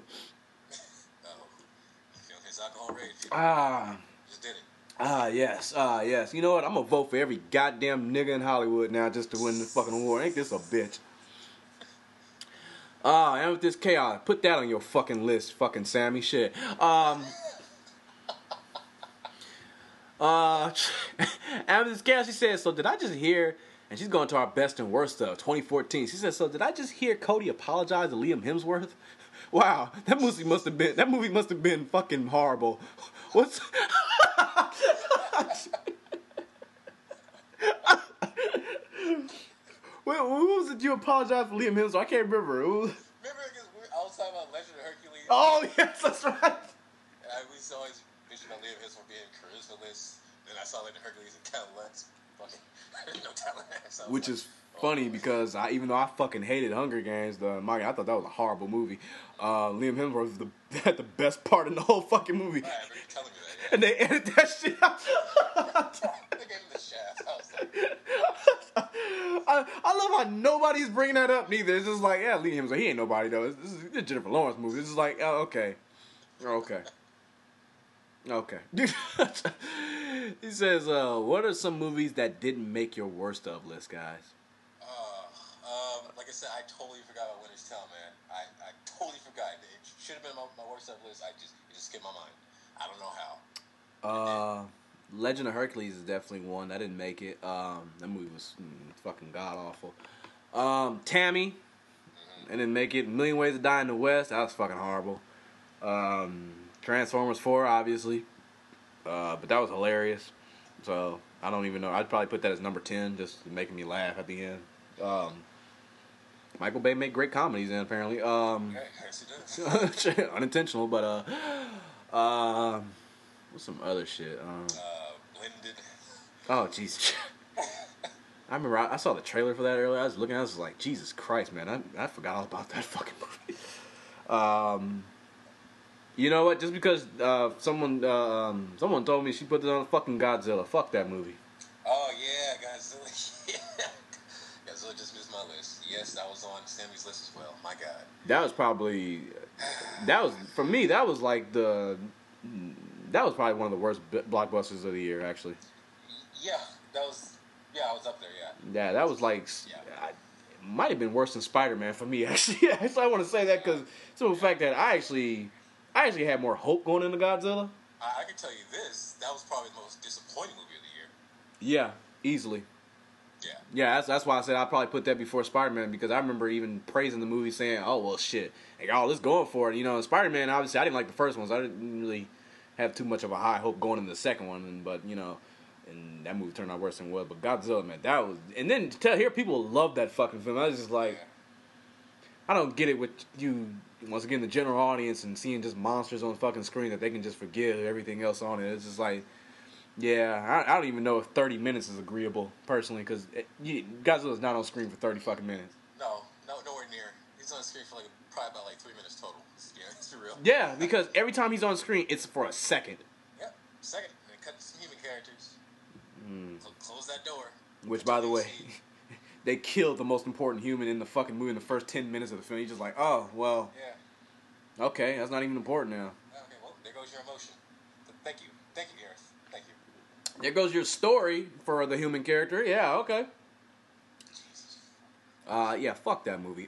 His alcohol ready. Just did it. Yes. You know what? I'm gonna vote for every goddamn nigga in Hollywood now just to win the fucking award. Ain't this a bitch? And with this chaos, put that on your fucking list, fucking Sammy. Shit. And with this chaos, she said, so did I just hear, and she's going to our best and worst of 2014. She said, so did I just hear Cody apologize to Liam Hemsworth? Wow, that movie must have been fucking horrible. What's... What was it you apologized for Liam Hemsworth? I can't remember. Remember, I was talking about Legend of Hercules? Oh, yes, that's right. We saw always mention about Liam Hemsworth being charismaless. Then I saw Legend of Hercules and kind of less fucking no talent. So which is funny because even though I fucking hated Hunger Games, I thought that was a horrible movie. Liam Hemsworth had the best part in the whole fucking movie. Right, I remember you telling me that. Yeah. And they edited that shit out. They gave him the shaft. I was like... I love how nobody's bringing that up neither. It's just like, yeah, Liam Hemsworth, he ain't nobody though. This is a Jennifer Lawrence movie. It's just like, oh, okay. He says, what are some movies that didn't make your worst of list, guys? Like I said, I totally forgot about Winter's Tale, man. I totally forgot. should have been my worst ever list. It just skipped my mind. I don't know how. Legend of Hercules is definitely one. I didn't make it. That movie was fucking god awful. Tammy, I didn't make it. Million Ways to Die in the West, that was fucking horrible. Transformers 4, obviously, but that was hilarious. So I don't even know. I'd probably put that as number 10, just making me laugh at the end. Michael Bay made great comedies, and apparently, Yes, he does. unintentional, but what's some other shit? Blended. Oh, jeez. I remember I saw the trailer for that earlier. I was looking, I was like, Jesus Christ, man, I forgot all about that fucking movie. You know what? Just because someone told me she put it on fucking Godzilla. Fuck that movie. Oh yeah, Godzilla. Yeah. Godzilla just missed my list. Yes, that was on Sammy's list as well. My God. That was probably for me. That was probably one of the worst blockbusters of the year, actually. Yeah, I was up there. Yeah, that was like, it might have been worse than Spider-Man for me, actually. Yeah, so I want to say that because the fact that I actually had more hope going into Godzilla. I can tell you this: that was probably the most disappointing movie of the year. Yeah, easily. Yeah, that's why I said I'd probably put that before Spider-Man, because I remember even praising the movie, saying, "Oh well, shit, hey, y'all, let's go for it." You know, Spider-Man. Obviously, I didn't like the first one, so I didn't really have too much of a high hope going into the second one. But you know, and that movie turned out worse than it was. But Godzilla, man, that was. And then to hear people love that fucking film, I was just like, I don't get it with you. Once again, the general audience and seeing just monsters on the fucking screen that they can just forgive everything else on it. It's just like. Yeah, I don't even know if 30 minutes is agreeable, personally, because Godzilla's not on screen for 30 fucking minutes. No, nowhere near. He's on screen for probably about 3 minutes total. Yeah, it's real. Yeah, because every time he's on screen, it's for a second. Yeah, second. And cut some human characters. Close that door. Which, by the way, they killed the most important human in the fucking movie in the first 10 minutes of the film. He's just like, oh, well. Yeah. Okay, that's not even important now. Okay, well, there goes your emotion. Thank you. Thank you, Gareth. Thank you. There goes your story for the human character. Yeah, okay. Jesus. Yeah, fuck that movie.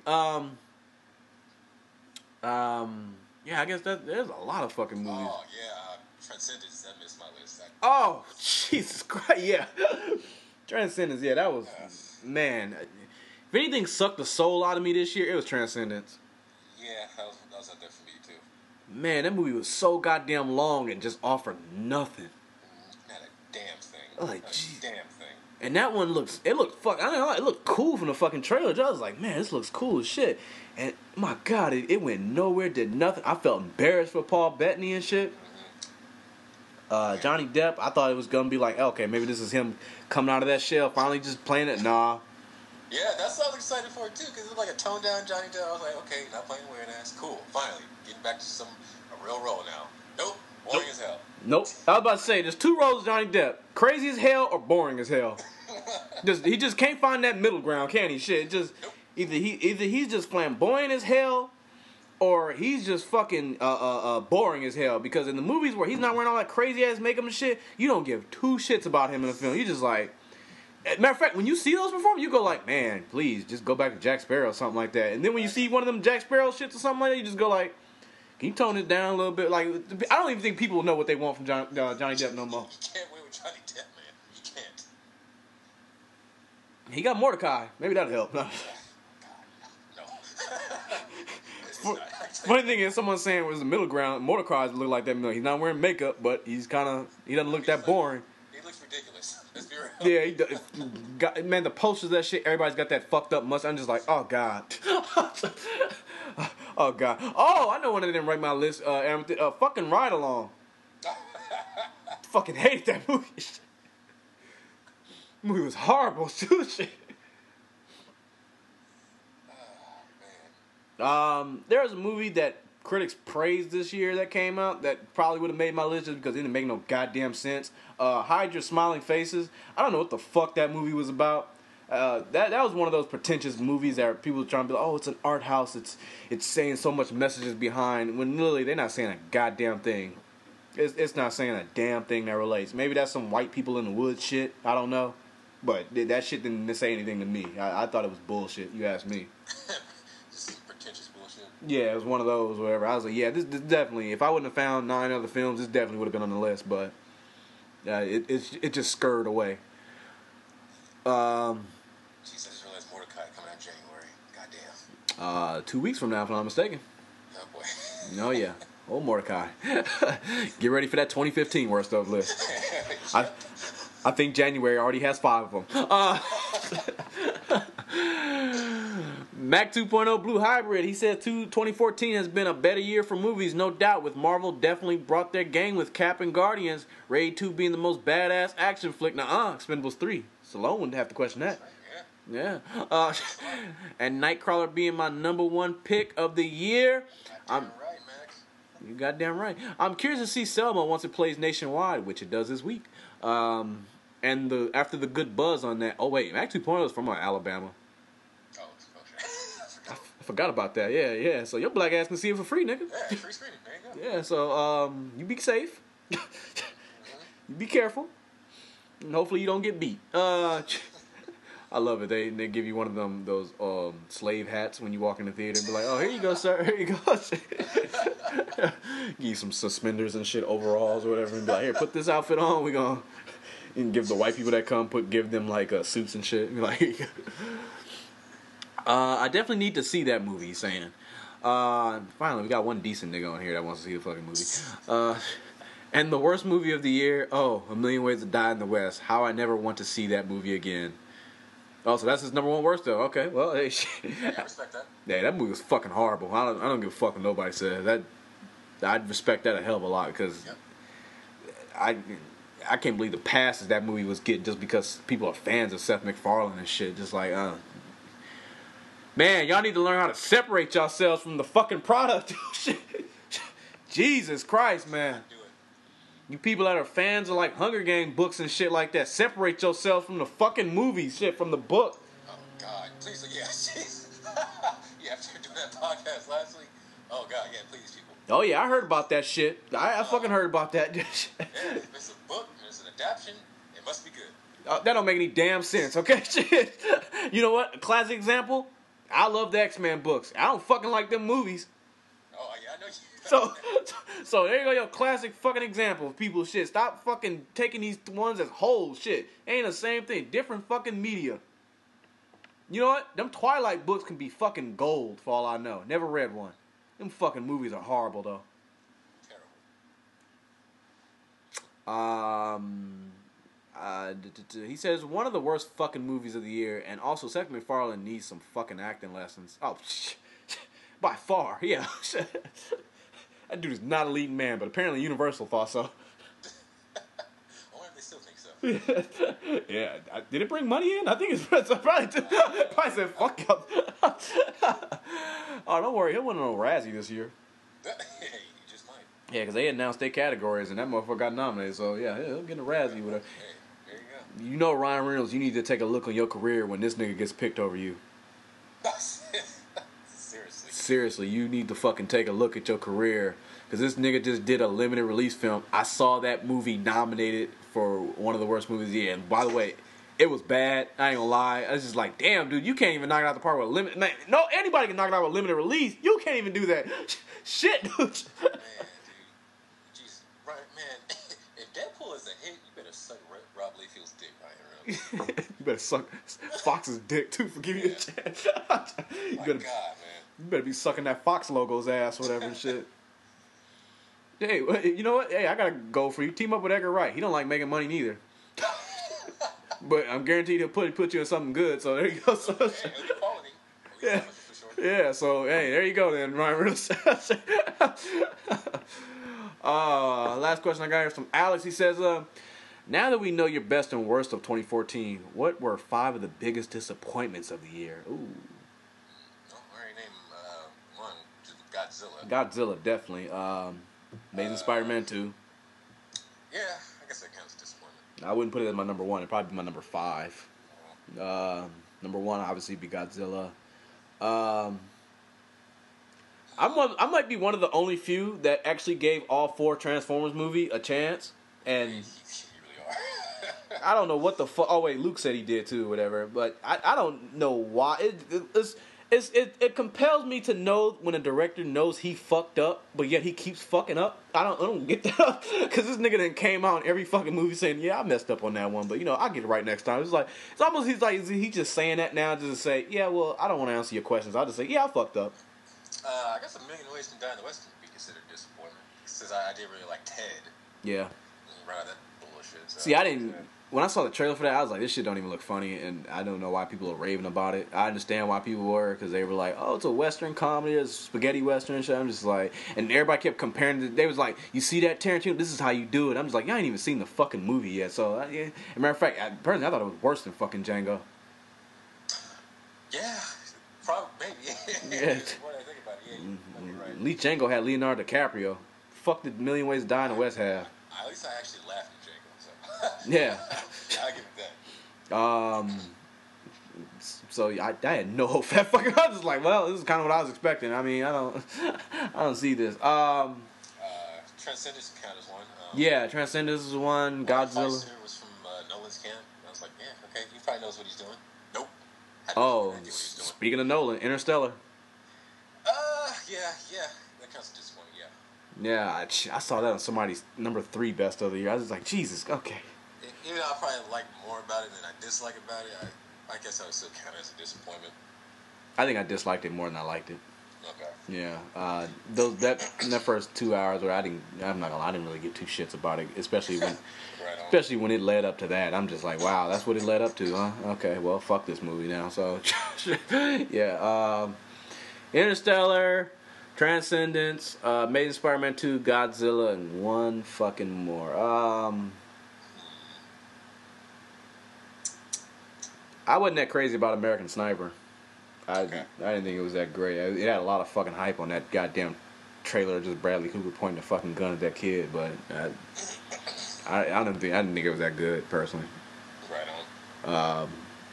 Yeah, I guess there's a lot of fucking movies. Oh, yeah. Transcendence, that missed my list. Oh, Jesus Christ, yeah. Transcendence, yeah, that was, man. If anything sucked the soul out of me this year, it was Transcendence. Yeah, that was up there for me, too. Man, that movie was so goddamn long and just offered nothing. Not a damn thing. Like, not a damn thing. And that one looked cool from the fucking trailer. I was like, man, this looks cool as shit. And my God, it went nowhere, did nothing. I felt embarrassed for Paul Bettany and shit. Johnny Depp, I thought it was gonna be like, okay, maybe this is him coming out of that shell, finally just playing it. Nah. Yeah, that's what I was excited for too, because it was like a toned down Johnny Depp. I was like, okay, not playing weird ass, cool. Finally, getting back to a real role now. Nope, boring as hell. Nope. I was about to say, there's two roles of Johnny Depp: crazy as hell or boring as hell. He just can't find that middle ground, can he? Shit, just nope. either he's just flamboyant as hell, or he's just fucking boring as hell. Because in the movies where he's not wearing all that crazy ass makeup and shit, you don't give two shits about him in the film. You just like, matter of fact, when you see those perform, you go like, man, please just go back to Jack Sparrow or something like that. And then when you see one of them Jack Sparrow shits or something like that, you just go like, can you tone it down a little bit? Like, I don't even think people know what they want from Johnny Depp no more. You can't win with Johnny Depp, man. You can't. He got Mordecai. Maybe that'll help. No. Funny thing is, someone saying it was the middle ground. Mordecai look like that. He's not wearing makeup, but he doesn't look that boring. He looks ridiculous. Let's be real. Yeah, he does. Man, the posters, that shit, everybody's got that fucked up mustache. I'm just like, oh God. Oh God. Oh, I know one of them right my list. Fucking Ride Along. Fucking hated that movie. The movie was horrible too. Shit. There was a movie that critics praised this year that came out that probably would have made my list just because it didn't make no goddamn sense. Hide Your Smiling Faces. I don't know what the fuck that movie was about. That was one of those pretentious movies that people were trying to be like, oh, it's an art house. It's saying so much messages behind, when literally they're not saying a goddamn thing. It's not saying a damn thing that relates. Maybe that's some white people in the woods shit. I don't know. But that shit didn't say anything to me. I thought it was bullshit. You asked me. Just pretentious bullshit. Yeah, it was one of those, whatever. I was like, yeah, this definitely. If I wouldn't have found 9 other films, this definitely would have been on the list. But it just scurred away. Jeez, I just realized Mordecai coming out in January. Goddamn. 2 weeks from now, if I'm not mistaken. Oh boy. Oh yeah, old Mordecai. Get ready for that 2015 worst of list. I think January already has 5 of them. Mac 2.0 Blue Hybrid, he said 2014 has been a better year for movies, no doubt, with Marvel definitely brought their game with Cap and Guardians, Raid 2 being the most badass action flick. Expendables 3. Stallone wouldn't have to question that. Yeah. And Nightcrawler being my number 1 pick of the year. Goddamn right, Max. You goddamn right. I'm curious to see Selma once it plays nationwide, which it does this week. And after the good buzz on that. Oh wait, Mac 2.0 is from Alabama. Oh, okay. I forgot about that. Yeah. So your black ass can see it for free, nigga. Yeah, free screening. There you go. Yeah. So you be safe. You be careful, and hopefully you don't get beat. I love it. They give you one of those slave hats when you walk in the theater and be like, oh, here you go, sir. Here you go. Give you some suspenders and shit, overalls or whatever, and be like, here, put this outfit on. We gonna and give the white people that come give them like suits and shit. And be like, I definitely need to see that movie. He's saying. Finally, we got one decent nigga on here that wants to see the fucking movie. And the worst movie of the year. Oh, A Million Ways to Die in the West. How I never want to see that movie again. Oh, so that's his number 1 worst though. Okay, well, hey, shit. Yeah, I respect that. Yeah, that movie was fucking horrible. I don't give a fuck what nobody says. That I'd respect that a hell of a lot because I can't believe the passes that movie was getting just because people are fans of Seth MacFarlane and shit. Just like, man, y'all need to learn how to separate yourselves from the fucking product. Jesus Christ, man. You people that are fans of like Hunger Games books and shit like that, separate yourselves from the fucking movie shit, from the book. Oh God, please, yeah, jeez. Yeah, after doing that podcast last week. Oh God, yeah, please, people. Oh yeah, I heard about that shit. I fucking heard about that. Yeah, if it's a book and it's an adaptation, it must be good. That don't make any damn sense, okay? Shit. You know what? A classic example. I love the X-Men books. I don't fucking like them movies. Oh yeah, I know you. So there you go, your classic fucking example of people shit. Stop fucking taking these ones as whole shit. Ain't the same thing. Different fucking media. You know what? Them Twilight books can be fucking gold for all I know. Never read one. Them fucking movies are horrible though. Terrible. He says one of the worst fucking movies of the year, and also Seth MacFarlane needs some fucking acting lessons. Oh, by far, yeah. That dude is not a leading man, but apparently Universal thought so. I wonder if they still think so. Yeah, did it bring money in? I think it's probably said fuck up. Oh, don't worry, he'll win on Razzie this year. Hey, you just might. Yeah, because they announced their categories and that motherfucker got nominated. So yeah, he'll get a Razzie with her. Hey, there you go. You know, Ryan Reynolds, you need to take a look on your career when this nigga gets picked over you. Seriously, you need to fucking take a look at your career. Because this nigga just did a limited release film. I saw that movie nominated for one of the worst movies of the year. And by the way, it was bad. I ain't gonna lie. I was just like, damn, dude, you can't even knock it out the park with a limited... Man, no, anybody can knock it out with a limited release. You can't even do that. Shit, dude. Man, dude. Jeez. Right, man. If Deadpool is a hit, you better suck Rob Liefeld's dick, Ryan Reynolds. You better suck Fox's dick, too, for giving you a chance. My God, man. You better be sucking that Fox logo's ass, whatever and shit. Hey, you know what? Hey, I got a goal for you. Team up with Edgar Wright. He don't like making money neither. But I'm guaranteed he'll put you in something good, so there you go. So, quality. Yeah. Yeah, so, hey, there you go then, Ryan Reynolds. Last question I got here is from Alex. He says, now that we know your best and worst of 2014, what were 5 of the biggest disappointments of the year? Ooh. Godzilla, definitely. Amazing Spider-Man 2. Yeah, I guess that counts as disappointment. I wouldn't put it as my number 1. It'd probably be my number 5. Number 1 obviously be Godzilla. I might be one of the only few that actually gave all 4 Transformers movie a chance. And you really are. I don't know what the fuck. Oh wait, Luke said he did too, whatever. But I don't know why. it compels me to know when a director knows he fucked up, but yet he keeps fucking up. I don't get that, because this nigga then came out in every fucking movie saying, yeah, I messed up on that one, but I'll get it right next time. It's almost he's just saying that now just to say, yeah, well, I don't want to answer your questions. I'll just say, yeah, I fucked up. I guess A Million Ways to Die in the West can be considered a disappointment, since I did really like Ted. Yeah. Right, that bullshit. So. See, I didn't. When I saw the trailer for that, I was like, this shit don't even look funny, and I don't know why people are raving about it. I understand why people were, because they were like, oh, it's a Western comedy, it's spaghetti Western and shit. I'm just like, and everybody kept comparing it. They was like, you see that, Tarantino? This is how you do it. I'm just like, y'all ain't even seen the fucking movie yet. So, yeah. As a matter of fact, personally, I thought it was worse than fucking Django. Yeah, probably, maybe. Yeah. What I think about it, yeah, right. At least Django had Leonardo DiCaprio. Fuck the Million Ways to Die in the West have. At least I actually laughed at Django, so. Yeah. I'll give it that. So I had no hope for that fucking. I was just like, well, this is kind of what I was expecting. I mean, I don't see this. Transcendence count as one. Yeah, Transcendence is one. Godzilla was from Nolan's camp. I was like, yeah, okay, he probably knows what he's doing. Nope. Oh, speaking of Nolan, Interstellar. Yeah, that counts as just one. Yeah. Yeah, I saw that on somebody's number 3 best of the year. I was just like, Jesus, okay. Even though I probably like more about it than I dislike about it, I guess I would still count it as a disappointment. I think I disliked it more than I liked it. Okay. Yeah. In that first 2 hours where I'm not gonna lie, I didn't really give 2 shits about it, especially when especially when it led up to that. I'm just like, wow, that's what it led up to, huh? Okay, well, fuck this movie now. So yeah. Interstellar, Transcendence, Amazing Spider-Man 2, Godzilla, and one fucking more. I wasn't that crazy about American Sniper. I didn't think it was that great. It had a lot of fucking hype on that goddamn trailer, just Bradley Cooper pointing a fucking gun at that kid, but I didn't think it was that good personally. Right on.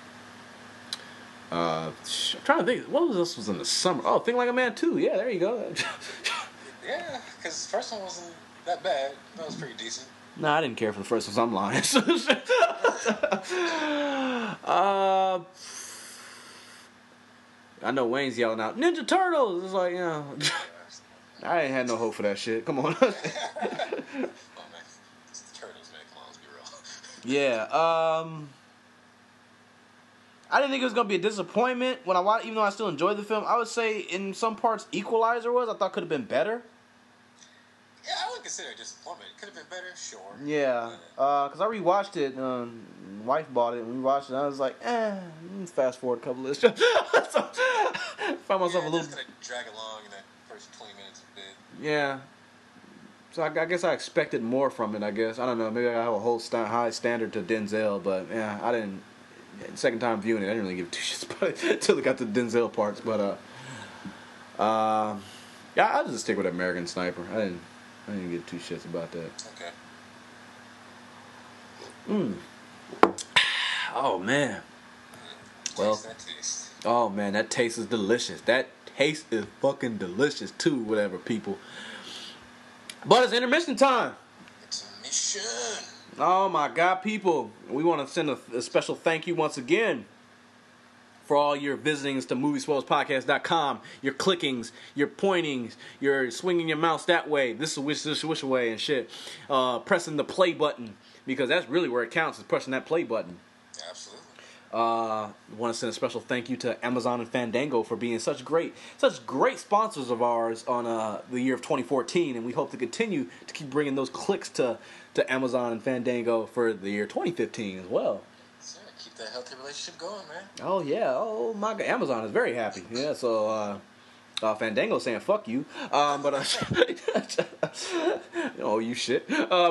I'm trying to think, what was in the summer? Oh, Think Like a Man 2. Yeah, there you go. Yeah, because the first one wasn't that bad. That was pretty decent. No, I didn't care for the first one, so I'm lying. I know Wayne's yelling out, Ninja Turtles! It's like, I ain't had no hope for that shit. Come on. Oh, man. It's the Turtles, man. Come on, let's be real. Yeah, I didn't think it was going to be a disappointment when I watched, even though I still enjoyed the film. I would say in some parts Equalizer I thought could have been better. Yeah, I wouldn't consider it a disappointment. It could have been better, sure. Yeah, because I rewatched it. Wife bought it, and we watched it. And I was like, fast forward a couple of so, found myself a little. It's gonna drag along in that first 20 minutes a bit. Yeah. So I guess I expected more from it. I guess I don't know. Maybe I have a whole high standard to Denzel, but yeah, I didn't. Second time viewing it, I didn't really give 2 shits about it until it got to the Denzel parts. But yeah, I'll just stick with American Sniper. I didn't give 2 shits about that. Okay. Oh man. Well. Taste. Oh man, that taste is delicious. That taste is fucking delicious too. Whatever, people. But it's intermission time. Intermission. Oh my God, people. We want to send a special thank you once again for all your visitings to moviespoilspodcast.com, your clickings, your pointings, your swinging your mouse that way, this wish away and shit. Pressing the play button, because that's really where it counts, is pressing that play button. Absolutely. Want to send a special thank you to Amazon and Fandango for being such great sponsors of ours on the year of 2014, and we hope to continue to keep bringing those clicks to Amazon and Fandango for the year 2015 as well. So keep that healthy relationship going, man. Oh yeah, oh my God, Amazon is very happy. Yeah, so Fandango saying fuck you, but oh you shit,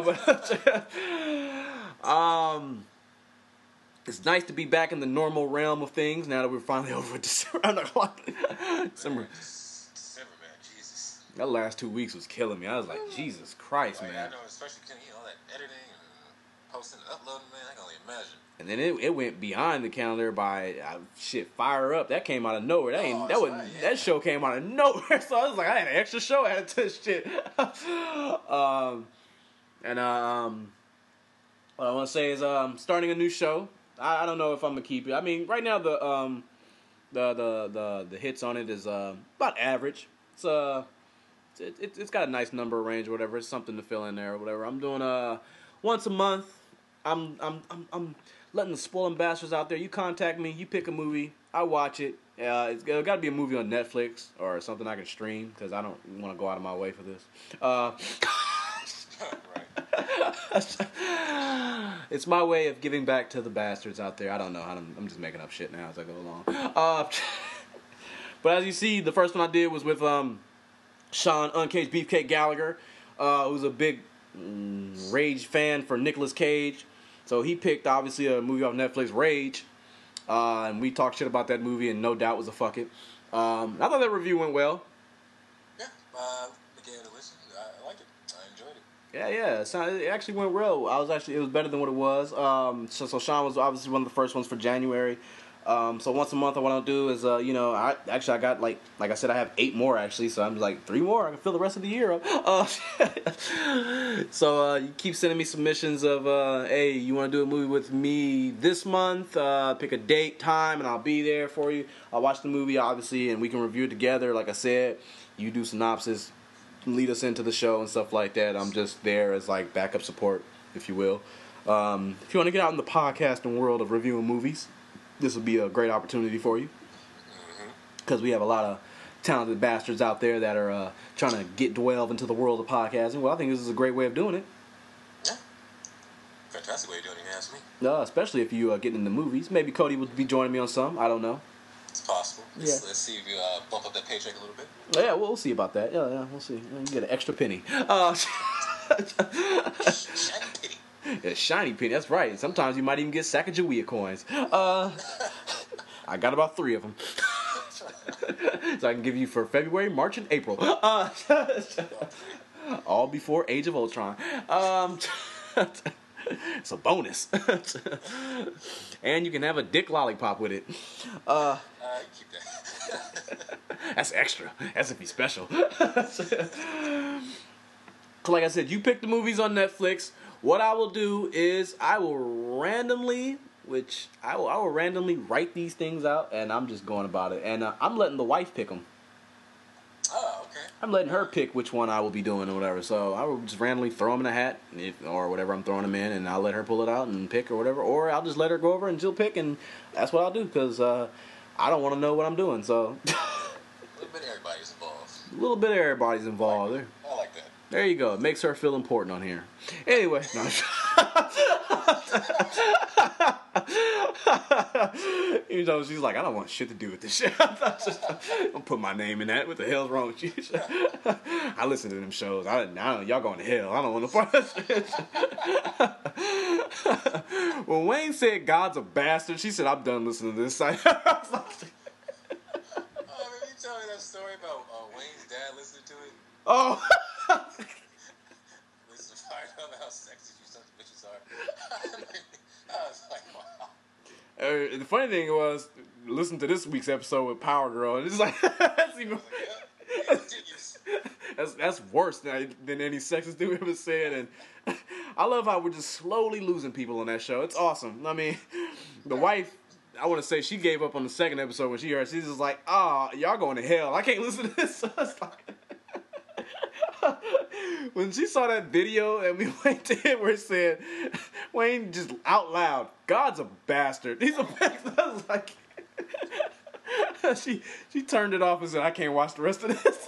it's nice to be back in the normal realm of things now that we're finally over with December. December, man, Jesus. That last 2 weeks was killing me. I was like, Jesus Christ, man. I know, especially all that editing and posting and uploading, man. I can only imagine. And then it went behind the calendar by Fire Up. That came out of nowhere. That show came out of nowhere. So I was like, I had an extra show added to this shit. What I want to say is starting a new show. I don't know if I'm gonna keep it. I mean, right now the The hits on it is about average. It's got a nice number range or whatever. It's something to fill in there or whatever. I'm doing once a month. I'm letting the spoiling bastards out there. You contact me. You pick a movie. I watch it. It's got to be a movie on Netflix or something I can stream because I don't want to go out of my way for this. It's my way of giving back to the bastards out there. I don't know. I'm just making up shit now as I go along. But as you see, the first one I did was with Sean Uncaged Beefcake Gallagher, who's a big Rage fan for Nicolas Cage. So he picked, obviously, a movie off Netflix, Rage. And we talked shit about that movie, and no doubt was a fuck it. I thought that review went well. Yeah, I gave it a listen. I liked it. I enjoyed it. Yeah. It actually went well. It was better than what it was. So Sean was obviously one of the first ones for January. So once a month, what I'll do is, I got like I said, I have 8 more actually. So I'm like 3 more. I can fill the rest of the year up. So you keep sending me submissions of, hey, you want to do a movie with me this month? Pick a date, time, and I'll be there for you. I'll watch the movie obviously, and we can review it together. Like I said, you do synopsis, lead us into the show and stuff like that. I'm just there as like backup support, if you will. If you want to get out in the podcasting world of reviewing movies, this would be a great opportunity for you, because we have a lot of talented bastards out there that are trying to delve into the world of podcasting. Well, I think this is a great way of doing it. Yeah, fantastic way of doing it, you ask me. Especially if you get into movies. Maybe Cody would be joining me on some. I don't know. It's possible. Let's see if you bump up that paycheck a little bit. Yeah, we'll see about that. Yeah, we'll see. You get an extra penny. Shiny penny. Yeah, shiny penny. That's right. Sometimes you might even get Sacagawea coins. I got about 3 of them. So I can give you for February, March, and April. All before Age of Ultron. It's a bonus. And you can have a dick lollipop with it. Keep that. That's extra. That's if he's special. Like I said, you pick the movies on Netflix. What I will do is I will randomly write these things out, and I'm just going about it. And I'm letting the wife pick them. Oh, okay. I'm letting her pick which one I will be doing or whatever. So I will just randomly throw them in a hat or whatever I'm throwing them in, and I'll let her pull it out and pick or whatever. Or I'll just let her go over and she'll pick, and that's what I'll do, because I don't want to know what I'm doing. So a little bit of everybody's involved. A little bit of everybody's involved. I like that. There you go. It makes her feel important on here. Anyway. No. You know, she's like, I don't want shit to do with this shit. Don't put my name in that. What the hell's wrong with you? I listen to them shows. I don't, y'all going to hell. I don't want to part of this shit. When Wayne said God's a bastard, she said, I'm done listening to this. I was like, oh, man, you tell me that story about Wayne's dad listening to it? Oh. Listen, fired up how sexy you sons of bitches are. I was like, wow. The funny thing was, listen to this week's episode with Power Girl, and it's like that's even that's worse than any sexist dude ever said. And I love how we're just slowly losing people on that show. It's awesome. I mean, the wife, I want to say she gave up on the second episode when she heard. She's just like, "Oh, y'all going to hell. I can't listen to this." So it's like, when she saw that video and we went to it where it said, Wayne just out loud, God's a bastard. He's a bastard. I was like, she turned it off and said, I can't watch the rest of this.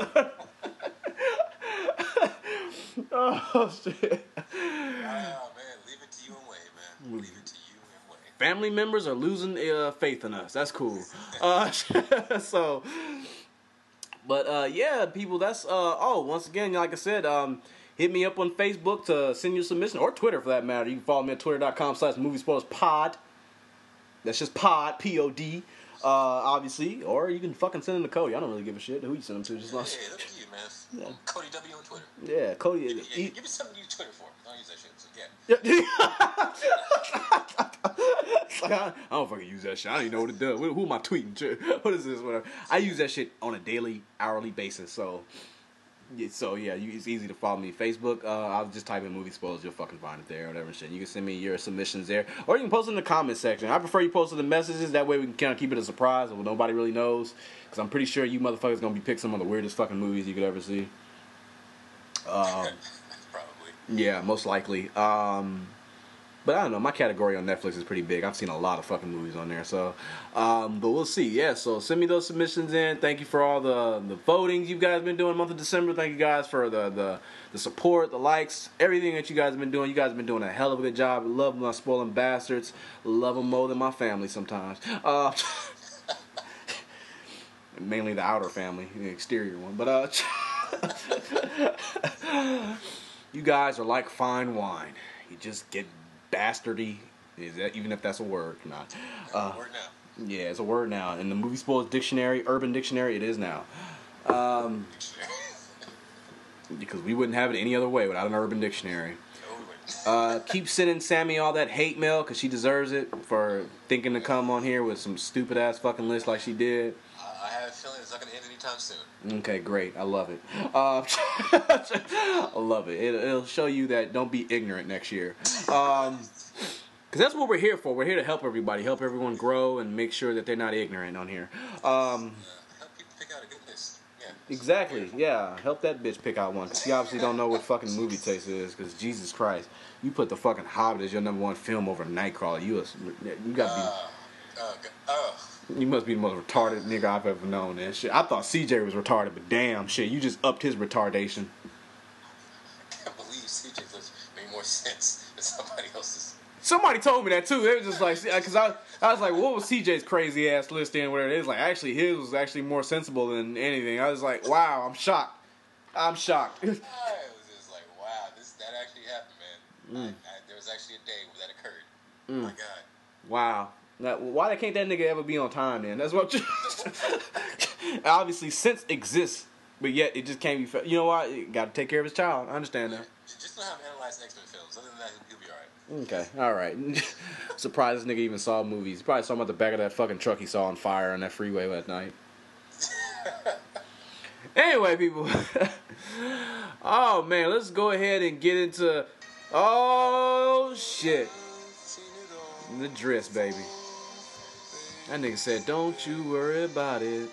Oh, shit. Oh, man, leave it to you and Wayne, man. Leave it to you and Wayne. Family members are losing faith in us. That's cool. So... But, yeah, people, that's, once again, like I said, hit me up on Facebook to send your submission, or Twitter for that matter. You can follow me at twitter.com/moviespoilerspod. That's just pod, P-O-D, obviously. Or you can fucking send them to Cody. I don't really give a shit who you send them to. Just yeah, that's to you, man. Yeah. Cody W on Twitter. Yeah, Cody. Give me something to use Twitter for. I don't use that shit, so Like, I don't fucking use that shit. I don't even know what it does. Who am I tweeting? What is this? Whatever. I use that shit on a daily, hourly basis. So Yeah, so yeah, it's easy to follow me. Facebook, I'll just type in movie spoilers, you'll fucking find it there, or whatever shit. You can send me your submissions there, or you can post it in the comment section. I prefer you post in the messages. That way we can kind of keep it a surprise, and nobody really knows. Because I'm pretty sure you motherfuckers gonna be picking some of the weirdest fucking movies you could ever see. Probably. Yeah, most likely. But I don't know, my category on Netflix is pretty big. I've seen a lot of fucking movies on there, so but we'll see. Yeah, so send me those submissions in. Thank you for all the votings you guys been doing in the month of December. Thank you guys for the support, the likes, everything that you guys have been doing. You guys have been doing a hell of a good job. I love my spoiling bastards. Love them more than my family sometimes. Mainly the outer family, the exterior one. But you guys are like fine wine. You just get bastardy, is that, even if that's a word or not. Word now. Yeah, it's a word now. In the movie spoilers dictionary, Urban Dictionary, it is now. Because we wouldn't have it any other way without an Urban Dictionary. Keep sending Sammy all that hate mail, because she deserves it for thinking to come on here with some stupid ass fucking list like she did. I have a feeling it's not going to end anytime soon. Okay, great. I love it. I love it. It'll show you that don't be ignorant next year. Because that's what we're here for. We're here to help everybody, help everyone grow, and make sure that they're not ignorant on here. Help people pick out a good list. Yeah. Exactly. Yeah. Help that bitch pick out one. She obviously don't know what fucking movie taste is. Because Jesus Christ, you put the fucking Hobbit as your #1 film over Nightcrawler. You gotta be. You must be the most retarded nigga I've ever known and shit. I thought CJ was retarded, but damn shit, you just upped his retardation. I can't believe CJ looks made more sense than somebody else's. Somebody told me that too. They was just like, because I was like, what was CJ's crazy ass list in? Whatever it is, like actually his was actually more sensible than anything. I was like, wow, I'm shocked. I was just like, wow, that actually happened, man. There was actually a day where that occurred. Oh my God. Wow. Now, why can't that nigga ever be on time, then? That's what. Obviously, sense exists, but yet it just can't be. You know what? You got to take care of his child. I understand that. Just know how to analyze X-Men films. Other than that, he'll be alright. Okay, alright. Surprised this nigga even saw movies. He probably saw him at the back of that fucking truck he saw on fire on that freeway that night. Anyway, people. Oh, man, let's go ahead and get into. Oh, shit. The dress, baby. That nigga said, don't you worry about it.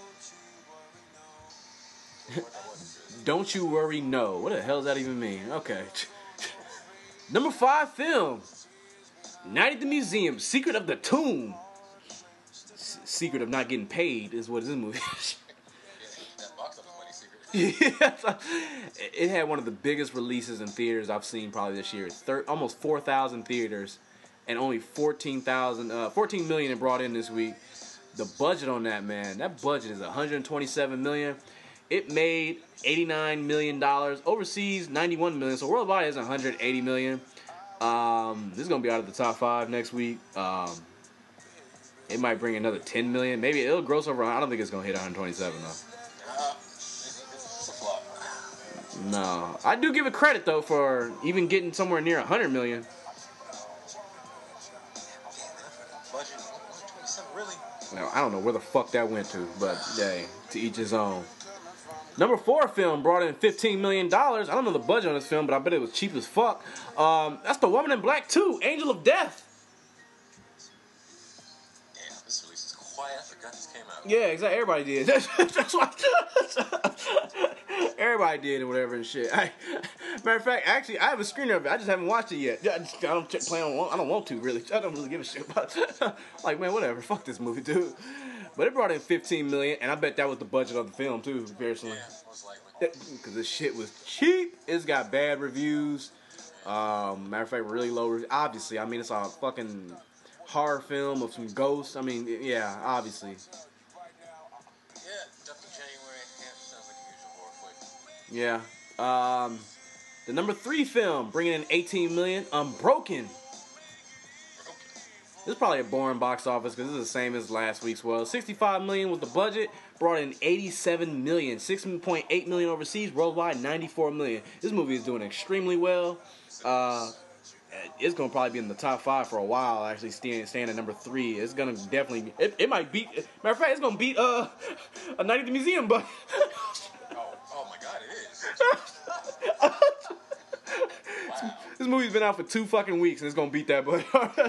Don't you worry, no. What the hell does that even mean? Okay. #5 film. Night at the Museum. Secret of the Tomb. Secret of not getting paid is what this movie is. That box office money secret. Yeah, it had one of the biggest releases in theaters I've seen probably this year. Almost 4,000 theaters. And only 14 million it brought in this week. The budget on that, man, that budget is $127 million. It made $89 million. Overseas, $91 million. So worldwide is $180 million. This is gonna be out of the top 5 next week. It might bring another $10 million. Maybe it'll gross over. I don't think it's gonna hit 127 though. It's a flop. No, I do give it credit though for even getting somewhere near 100 million. Now, I don't know where the fuck that went to, but hey, to each his own. #4 film brought in $15 million. I don't know the budget on this film, but I bet it was cheap as fuck. That's The Woman in Black 2, Angel of Death. Damn, this release is quiet. I forgot this came out. Yeah, exactly. Everybody did. That's why. Everybody did or whatever and shit. Matter of fact, actually, I have a screener of it. I just haven't watched it yet. I don't want to really. I don't really give a shit about it. Like, man, whatever. Fuck this movie, dude. But it brought in $15 million, and I bet that was the budget of the film too, personally. Yeah, most likely. Because this shit was cheap. It's got bad reviews. Matter of fact, really low reviews. Obviously, I mean, it's a fucking horror film of some ghosts. I mean, yeah, obviously. Yeah, definitely January. Yeah, sounds like a usual horror flick. Yeah. The #3 film, bringing in $18 million, Unbroken. This is probably a boring box office because this is the same as last week's. Well, $65 million was the budget, brought in $87 million, $6.8 million overseas, worldwide $94 million. This movie is doing extremely well. It's gonna probably be in the top 5 for a while. Actually, staying at #3. It's gonna definitely. It might beat. Matter of fact, it's gonna beat A Night at the Museum, but. Oh my God, it is. Wow. This movie's been out for 2 fucking weeks and it's gonna beat that boy.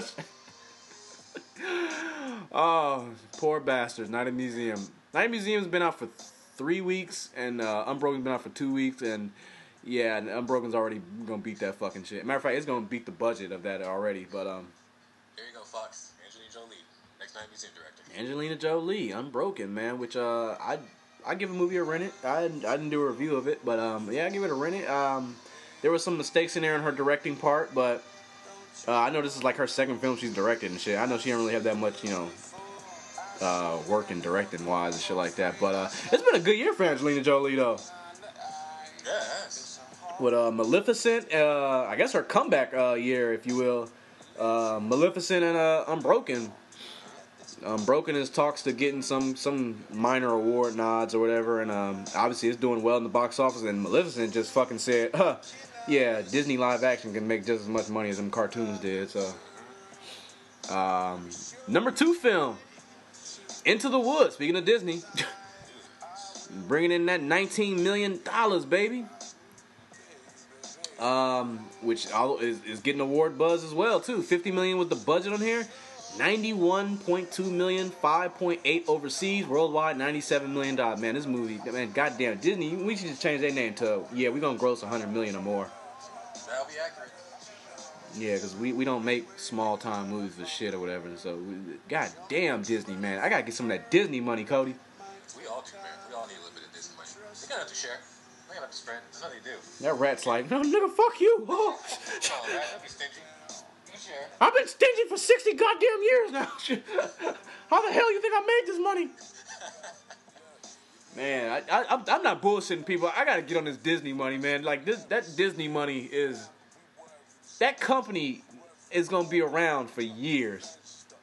Oh, poor bastards. Night at Museum. Night at Museum's been out for 3 weeks and Unbroken's been out for 2 weeks and yeah, and Unbroken's already gonna beat that fucking shit. Matter of fact, it's gonna beat the budget of that already. But There you go, Fox. Angelina Jolie, next Night Museum director. Angelina Jolie, Unbroken, man, which I give a movie a rent it. I didn't do a review of it, but yeah, I give it a rent it. There were some mistakes in there in her directing part, but I know this is like her second film she's directed and shit. I know she don't really have that much, work in directing wise and shit like that. But it's been a good year for Angelina Jolie though. Yeah, it has. With Maleficent, I guess her comeback year, if you will. Maleficent and Unbroken. Unbroken is talks to getting some minor award nods or whatever, and obviously it's doing well in the box office. And Maleficent just fucking said, yeah, Disney live action can make just as much money as them cartoons did. So, number 2 film, Into the Woods. Speaking of Disney, bringing in that $19 million, baby. Which is getting award buzz as well too. $50 million was the budget on here. 91.2 million, 5.8 overseas, worldwide $97 million. Man, this movie, man, goddamn Disney, we should just change their name to we're gonna gross 100 million or more. That'll be accurate. Yeah, because we don't make small time movies for shit or whatever. So, goddamn Disney, man, I gotta get some of that Disney money, Cody. We all do, man. We all need a little bit of Disney money. We gotta have to share. We gotta have to spread. I know they do. That rat's like, no, nigga, fuck you. Oh. Oh, right? Don't be stingy. You share. I've been stingy for 60 goddamn years now. How the hell you think I made this money? Man, I'm not bullshitting people. I gotta get on this Disney money, man. Like that Disney money is, that company is gonna be around for years.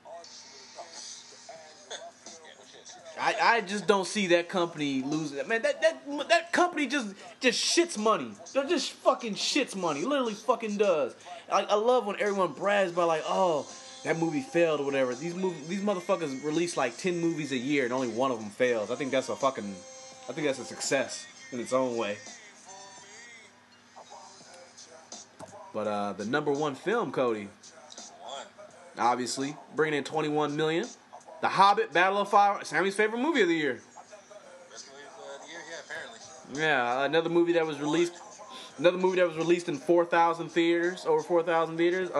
I just don't see that company losing. Man, that company just shits money. It just fucking shits money. Literally fucking does. I love when everyone brags about like, oh, that movie failed or whatever. These motherfuckers release like 10 movies a year and only one of them fails. I think that's a success in its own way. But the number 1 film, Cody, obviously bringing in 21 million. The Hobbit, Battle of Fire, Sammy's favorite movie of the year. Best movie of the year, yeah, apparently. Yeah, another movie that was released in 4,000 theaters, over 4,000 theaters.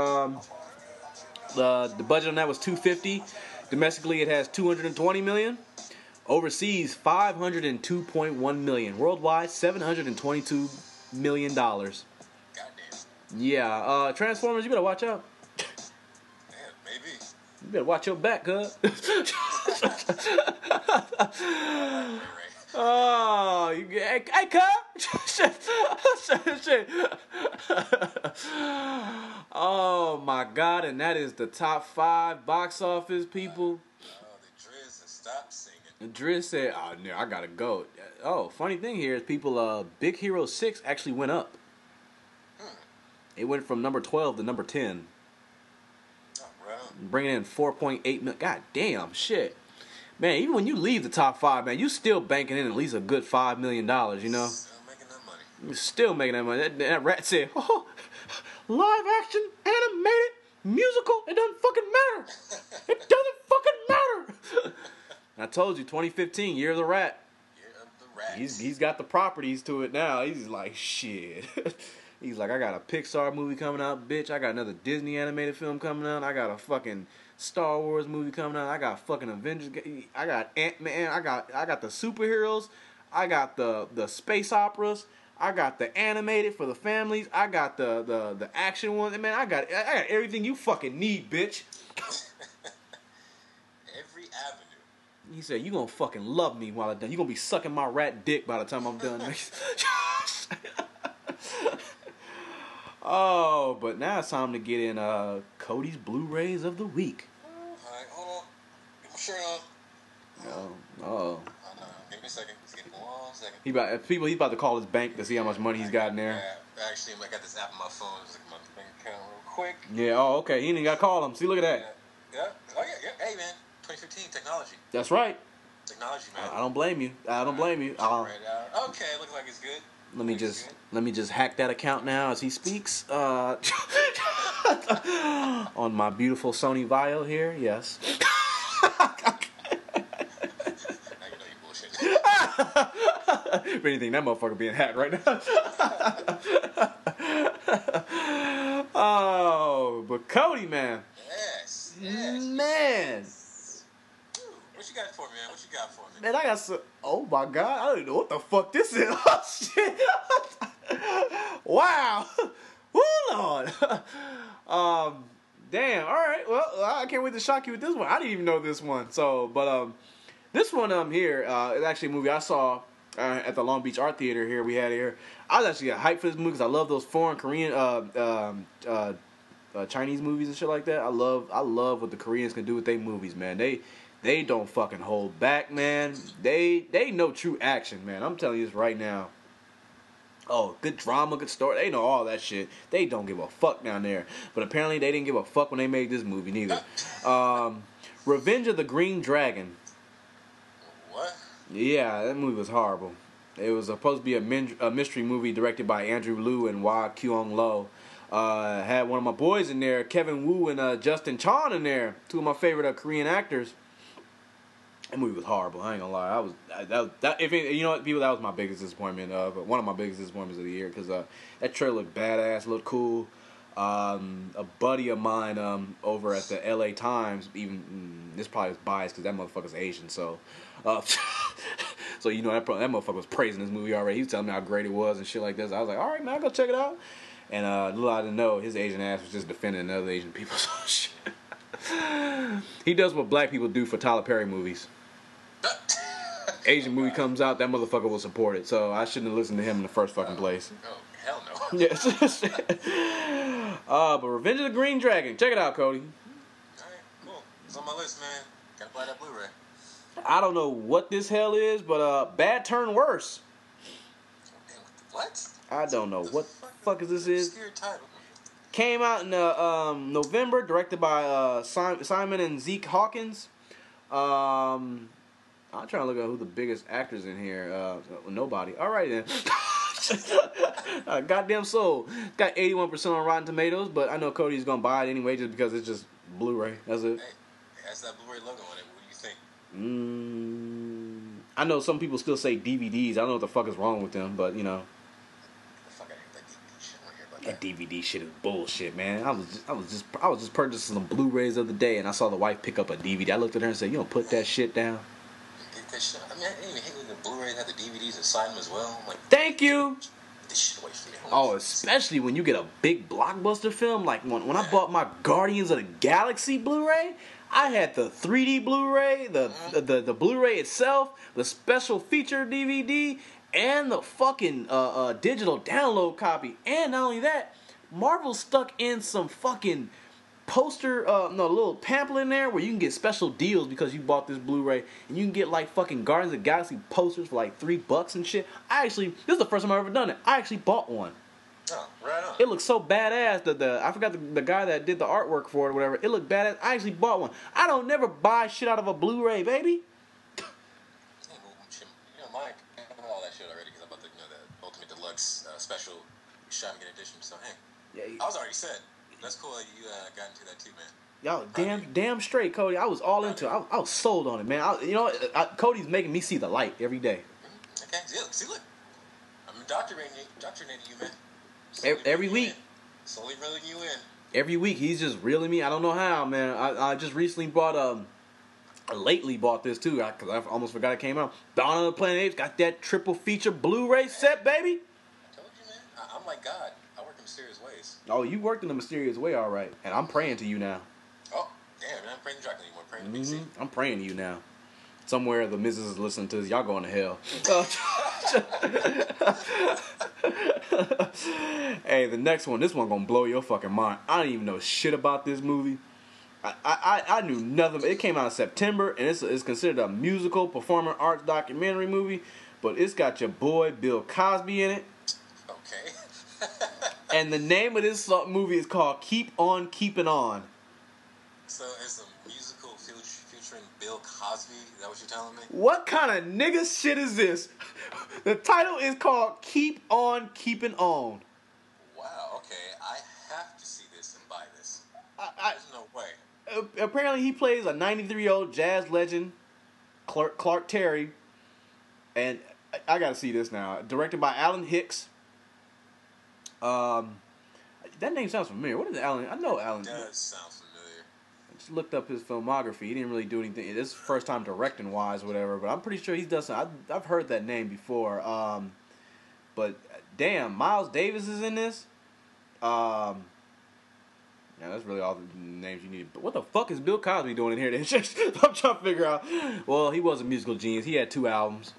The budget on that was $250. Domestically, it has $220 million. Overseas, $502.1 million. Worldwide, $722 million. Goddamn. Yeah, Transformers, you better watch out. Man, maybe. You better watch your back, cuz. Oh, hey, cuz. Shit. Oh my God, and that is the top 5 box office, people. Oh, the Driz has stopped singing. Driz said, "Oh, no, I gotta go." Oh, funny thing here is people. Big Hero 6 actually went up. It went from number 12 to number 10. Bringing in 4.8 million. God damn, shit. Man, even when you leave the top 5, man, you still banking in at least a good $5 million, you know? Still making that money. You're still making that money. That rat said, oh, live action, animated, musical, it doesn't fucking matter. It doesn't fucking matter. I told you, 2015, Year of the Rat. Year of the Rat. He's got the properties to it now. He's like, shit. He's like, I got a Pixar movie coming out, bitch. I got another Disney animated film coming out. I got a fucking Star Wars movie coming out. I got fucking Avengers. I got Ant-Man. I got the superheroes. I got the space operas. I got the animated for the families. I got the action ones. Man, I got everything you fucking need, bitch. Every avenue. He said, you gonna fucking love me while I'm done. You gonna be sucking my rat dick by the time I'm done. Oh, but now it's time to get in Cody's Blu-rays of the week. Alright, hold on. Get my shirt on. Oh. Give me a second. Just give me 1 second. He's about to call his bank to see how much money he's got in there. Yeah, actually, I got this app on my phone. Just look at my bank account real quick. Yeah, oh, okay. He ain't even got to call him. See, look at that. Yeah. Oh, yeah. Hey, man. 2015, technology. That's right. Technology, man. I don't blame you. Right out. Okay, looks like it's good. Let me just hack that account now as he speaks. On my beautiful Sony Vaio here, yes. If anything, that motherfucker being hacked right now. Oh, but Cody, man. Yes. Man. What you got for me, man? What you got for me? Man, I got some. Oh my god, I don't even know what the fuck this is. Oh shit. Wow. Woo, Lord. Damn. All right. Well, I can't wait to shock you with this one. I didn't even know this one. So, but this one here is actually a movie I saw at the Long Beach Art Theater here. We had here. I was actually hyped for this movie because I love those foreign Korean Chinese movies and shit like that. I love what the Koreans can do with their movies, man. They don't fucking hold back, man. They know true action, man. I'm telling you this right now. Oh, good drama, good story. They know all that shit. They don't give a fuck down there. But apparently they didn't give a fuck when they made this movie neither. Revenge of the Green Dragon. What? Yeah, that movie was horrible. It was supposed to be a mystery movie directed by Andrew Liu and Hwa Kyung-lo. Had one of my boys in there, Kevin Woo and Justin Chon in there. Two of my favorite Korean actors. That movie was horrible. I ain't gonna lie. You know what, people, that was my biggest disappointment. One of my biggest disappointments of the year because that trailer looked badass, looked cool. A buddy of mine over at the LA Times, even this probably was biased because that motherfucker's Asian, so so you know that motherfucker was praising this movie already. He was telling me how great it was and shit like this. I was like, all right, man, I'll go check it out. And little I didn't know, his Asian ass was just defending other Asian people's shit. He does what black people do for Tyler Perry movies. Asian movie comes out, that motherfucker will support it. So I shouldn't have listened to him in the first fucking place. Oh, hell no. Yes. But Revenge of the Green Dragon. Check it out, Cody. Alright, cool. It's on my list, man. Gotta buy that Blu-ray. I don't know what this hell is, but Bad Turn Worse. What? I don't know what the fuck is this is. Obscure title. Came out in November, directed by Simon and Zeke Hawkins. I'm trying to look at who the biggest actors in here. Nobody. All right then. Goddamn soul. Got 81% on Rotten Tomatoes, but I know Cody's gonna buy it anyway just because it's just Blu-ray. That's it. Hey, it has that Blu-ray logo on it. What do you think? I know some people still say DVDs. I don't know what the fuck is wrong with them, but you know. Fuck, I hate that DVD shit. I don't hear about That that. DVD shit is bullshit, man. I was just purchasing some Blu-rays the other day, and I saw the wife pick up a DVD. I looked at her and said, "You don't put that shit down." That shit. I mean, I didn't even hate when the Blu-rays had the DVDs inside them as well. I'm like, Thank you. get this shit away from me. Oh, especially when you get a big blockbuster film. Like when I bought my Guardians of the Galaxy Blu-ray, I had the 3D Blu-ray, the Blu-ray itself, the special feature DVD, and the fucking digital download copy. And not only that, Marvel stuck in some fucking little pamphlet in there where you can get special deals because you bought this Blu-ray, and you can get like fucking Guardians of the Galaxy posters for like $3 and shit. This is the first time I've ever done it. I actually bought one. Oh, right on. It looks so badass. I forgot the guy that did the artwork for it or whatever. It looked badass. I actually bought one. I don't never buy shit out of a Blu-ray, baby. Hey, well, shit, Mike, I have all that shit already because I'm about to, the Ultimate Deluxe special Shotgun edition. So, hey, Yeah, I was already set. That's cool that you got into that too, man. y'all damn straight, Cody. I was all into it. I was sold on it, man. Cody's making me see the light every day. Okay, see, look. I'm indoctrinating you, man. Every week. Slowly reeling you in. Every week, he's just reeling me. I don't know how, man. I just recently bought lately bought this too because I almost forgot it came out. Dawn of the Planet of the Apes got that triple feature Blu-ray set, baby. I told you, man. I'm like God. I work in mysterious ways. Oh, you worked in a mysterious way, all right. And I'm praying to you now. Oh, damn, man. I'm praying to Dracula anymore. I'm praying to BC. I'm praying to you now. Somewhere the missus is listening to this. Y'all going to hell. Hey, the next one. This one gonna blow your fucking mind. I don't even know shit about this movie. I knew nothing. It came out in September, and it's considered a musical performing arts documentary movie. But it's got your boy Bill Cosby in it. Okay. And the name of this movie is called Keep On Keeping On. So it's a musical future featuring Bill Cosby. Is that what you're telling me? What kind of nigga shit is this? The title is called Keep On Keeping On. Wow, okay. I have to see this and buy this. There's no way. Apparently he plays a 93-year-old jazz legend, Clark Terry. And I gotta see this now. Directed by Alan Hicks. That name sounds familiar. What is Alan? I know Alan. It does sound familiar. I just looked up his filmography. He didn't really do anything. This is first time directing wise, whatever. But I'm pretty sure he's done some. I've heard that name before. But damn, Miles Davis is in this. Yeah, that's really all the names you need. But what the fuck is Bill Cosby doing in here? I'm trying to figure out. Well, he was a musical genius. He had 2 albums.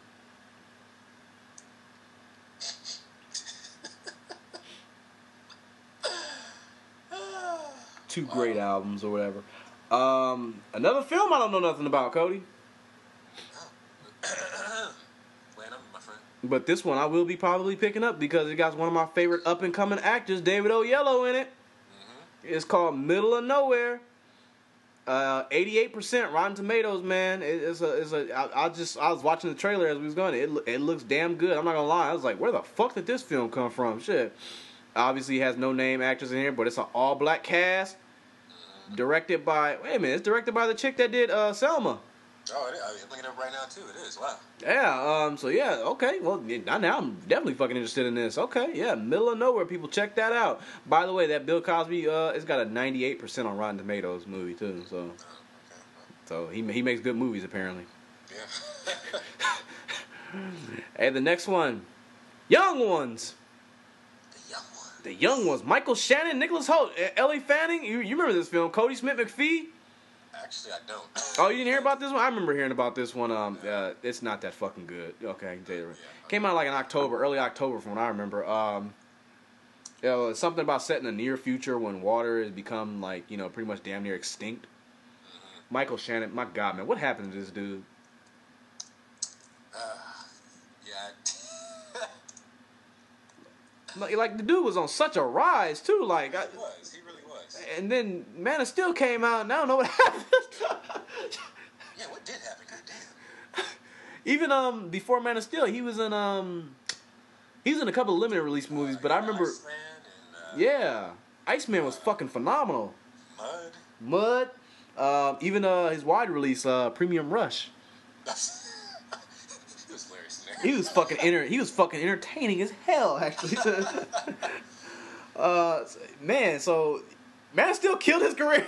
2 great albums or whatever. Another film I don't know nothing about, Cody. Playing up, my friend. But this one I will be probably picking up because it got one of my favorite up and coming actors, David Oyelowo, in it. Mm-hmm. It's called Middle of Nowhere. 88% Rotten Tomatoes, man. I was watching the trailer as we was going. It looks damn good. I'm not gonna lie. I was like, where the fuck did this film come from? Shit. Obviously, it has no name actors in here, but it's an all black cast. Directed by it's directed by the chick that did Selma. Oh, it is. I'm looking it up right now too. It is. Wow. Yeah. So yeah. Okay. Well, now I'm definitely fucking interested in this. Okay. Yeah. Middle of Nowhere. People check that out. By the way, that Bill Cosby it's got a 98% on Rotten Tomatoes movie too. So. Okay. So he makes good movies apparently. Yeah. Hey, the next one, Young Ones. The Young Ones. Michael Shannon, Nicholas Hoult, Ellie Fanning. You remember this film? Cody Smith McPhee. Actually, I don't. Oh, you didn't hear about this one? I remember hearing about this one. It's not that fucking good. Okay, I can tell you. Yeah. Came out like in October, early October, from what I remember. It's something about set in the near future when water has become like pretty much damn near extinct. Mm-hmm. Michael Shannon, my God, man, what happened to this dude? Yeah. Like the dude was on such a rise too. Like he really was. And then Man of Steel came out, and I don't know what happened. Yeah, what did happen? God damn. Even before Man of Steel, he was in a couple of limited release movies, but I remember. Iceman Iceman was fucking phenomenal. Mud. Even his wide release, Premium Rush. He was fucking entertaining as hell, actually. Man, so Man still killed his career.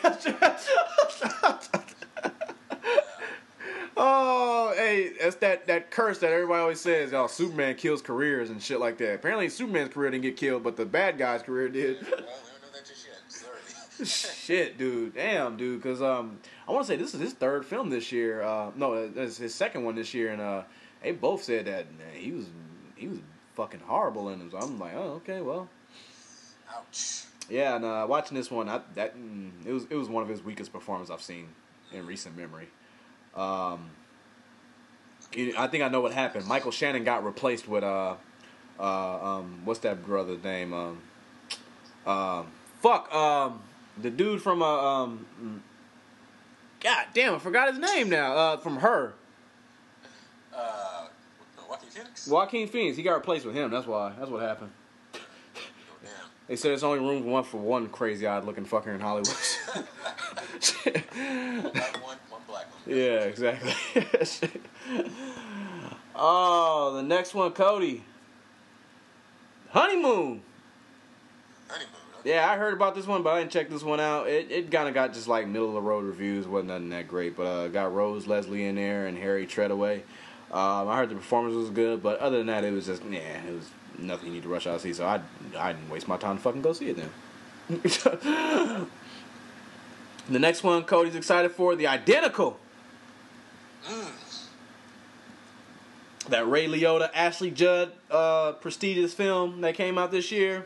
Oh, hey, that's that curse that everybody always says. Oh, Superman kills careers and shit like that. Apparently, Superman's career didn't get killed, but the bad guy's career did. Well, we don't know that just yet. Sorry. Shit, dude. Damn, dude. Because I want to say this is his 3rd film this year. No, it's his 2nd one this year, and they both said that man, he was fucking horrible in them. So I'm like, oh, okay, well. Ouch. Yeah, and watching this one, it was one of his weakest performances I've seen in recent memory. I think I know what happened. Michael Shannon got replaced with what's that brother's name? The dude from God damn, I forgot his name now. From Her. Joaquin Phoenix? Joaquin Phoenix. He got replaced with him. That's why. That's what happened. Oh, damn. They said there's only room for one crazy-eyed looking fucker in Hollywood. One black one. Yeah, exactly. Oh, the next one, Cody. Honeymoon. Okay. Yeah, I heard about this one, but I didn't check this one out. It kind of got just like middle of the road reviews. Wasn't nothing that great, but got Rose Leslie in there and Harry Treadaway. I heard the performance was good, but other than that, it was just it was nothing you need to rush out to see. So I didn't waste my time to fucking go see it then. The next one Cody's excited for, The Identical. That Ray Liotta, Ashley Judd prestigious film that came out this year.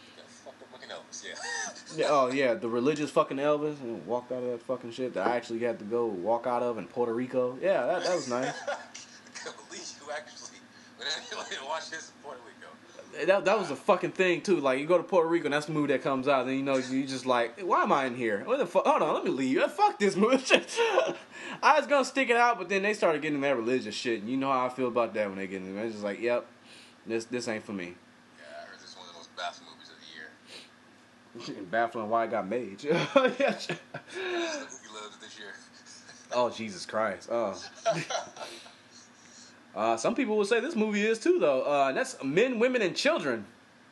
Yeah. Oh yeah, the religious fucking Elvis and walked out of that fucking shit that I actually had to go walk out of in Puerto Rico. Yeah, that was nice. I can't believe you actually went anyway to watch this in Puerto Rico. that was a fucking thing too. Like you go to Puerto Rico, and that's the movie that comes out, and you just like, why am I in here? What the fuck? Hold on, let me leave. Fuck this movie. I was gonna stick it out, but then they started getting that religious shit, and you know how I feel about that when they get in. It's just like, yep, this ain't for me. Yeah, I heard this is one of the most baffling movies of the year. Baffling why it got made. Yeah, the movie loved it this year. Oh Jesus Christ. Oh. Some people will say this movie is too, though. That's Men, Women, and Children.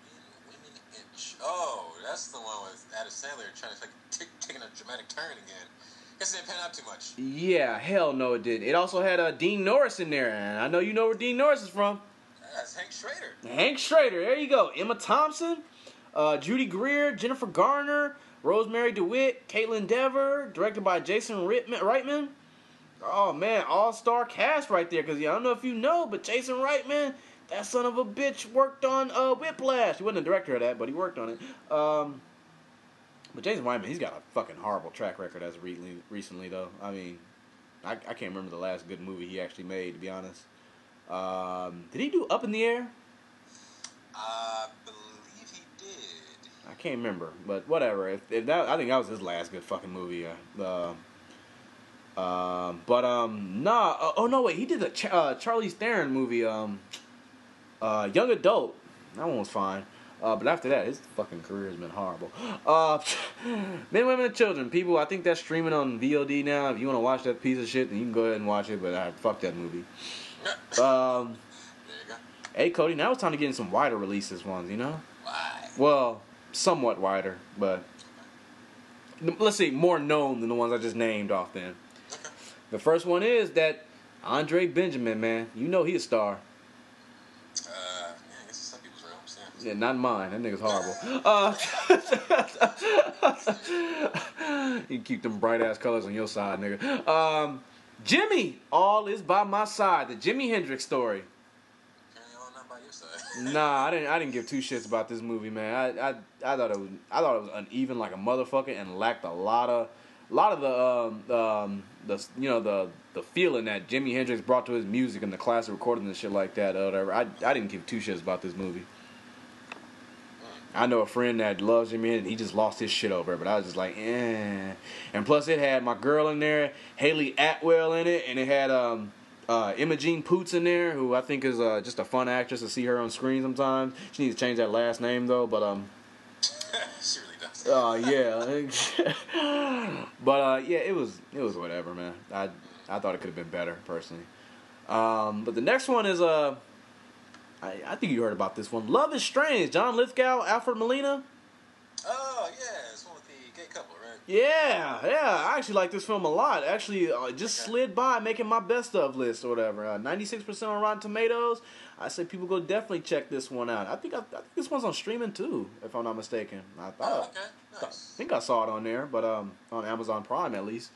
Oh, that's the one with Adam Sandler trying to taking a dramatic turn again. Guess it didn't pan out too much. Yeah, hell no it didn't. It also had Dean Norris in there, and I know you know where Dean Norris is from. That's Hank Schrader. Hank Schrader, there you go. Emma Thompson, Judy Greer, Jennifer Garner, Rosemary DeWitt, Caitlin Dever, directed by Jason Reitman. Oh, man, all-star cast right there, because I don't know if you know, but Jason Reitman, that son of a bitch, worked on Whiplash. He wasn't the director of that, but he worked on it. But Jason Reitman, he's got a fucking horrible track record as recently, though. I mean, I can't remember the last good movie he actually made, to be honest. Did he do Up in the Air? I believe he did. I can't remember, but whatever. If that, I think that was his last good fucking movie. Nah. Oh no, wait. He did a Charlize Theron movie. Young Adult. That one was fine. But after that, his fucking career has been horrible. Men, Women, and Children. People, I think that's streaming on VOD now. If you want to watch that piece of shit, then you can go ahead and watch it. But fuck that movie. There you go. Hey Cody, now it's time to get in some wider releases ones. You know. Why? Well, somewhat wider, but let's see, more known than the ones I just named off then. Okay. The first one is that Andre Benjamin, man. You know he's a star. Yeah, I guess it's some people's realms, yeah. Yeah, not mine. That nigga's horrible. You keep them bright-ass colors on your side, nigga. Jimmy, All Is By My Side. The Jimi Hendrix story. Apparently all not by your side. Nah, I didn't give two shits about this movie, man. I thought it was uneven like a motherfucker and lacked a lot of the feeling that Jimi Hendrix brought to his music and the classic recording and shit like that or whatever. I didn't give two shits about this movie. I know a friend that loves Jimi Hendrix. He just lost his shit over it, but I was just like, eh. And plus, it had my girl in there, Haley Atwell in it, and it had Imogene Poots in there, who I think is just a fun actress to see her on screen sometimes. She needs to change that last name though, but She really does. yeah. But yeah, it was whatever, man. I thought it could have been better personally. But the next one is I think you heard about this one. Love is Strange. John Lithgow, Alfred Molina. Oh yeah, it's one with the gay couple, right? Yeah. I actually like this film a lot. Actually, just slid by making my best of list or whatever. 96% on Rotten Tomatoes. I say people go definitely check this one out. I think this one's on streaming too, if I'm not mistaken. Okay, nice. I think I saw it on there, but on Amazon Prime at least.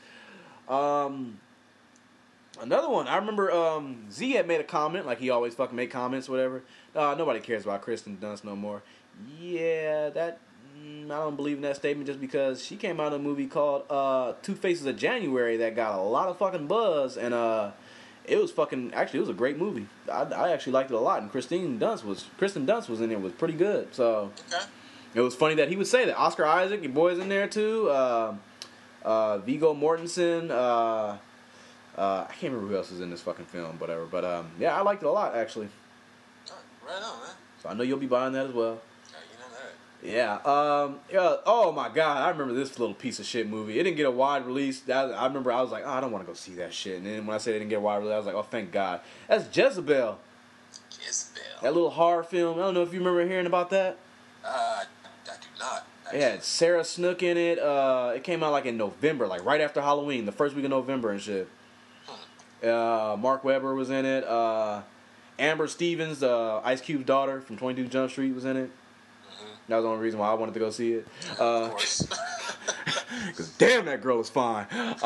Another one, I remember Z had made a comment, like he always fucking make comments, whatever. Nobody cares about Kristen Dunst no more. Yeah, that I don't believe in that statement just because she came out in a movie called Two Faces of January that got a lot of fucking buzz, and it was a great movie. I actually liked it a lot, and Kristen Dunst was in it, was pretty good. So Okay. it was funny that he would say that. Oscar Isaac, your boy's in there too. Viggo Mortensen. I can't remember who else is in this fucking film, whatever. But yeah, I liked it a lot actually. Right on, man. So I know you'll be buying that as well. Yeah, you know that. Yeah. Oh my God, I remember this little piece of shit movie. It didn't get a wide release. I remember I was like, oh, I don't want to go see that shit. And then when I said it didn't get a wide release, I was like, oh, thank God. That's Jezebel. That little horror film. I don't know if you remember hearing about that. I do not. It had Sarah Snook in it. It came out like in November, like right after Halloween, the first week of November and shit. Mark Webber was in it. Amber Stevens, Ice Cube's daughter from 22 Jump Street, was in it. Mm-hmm. That was the only reason why I wanted to go see it. Of course. Because damn, that girl is fine.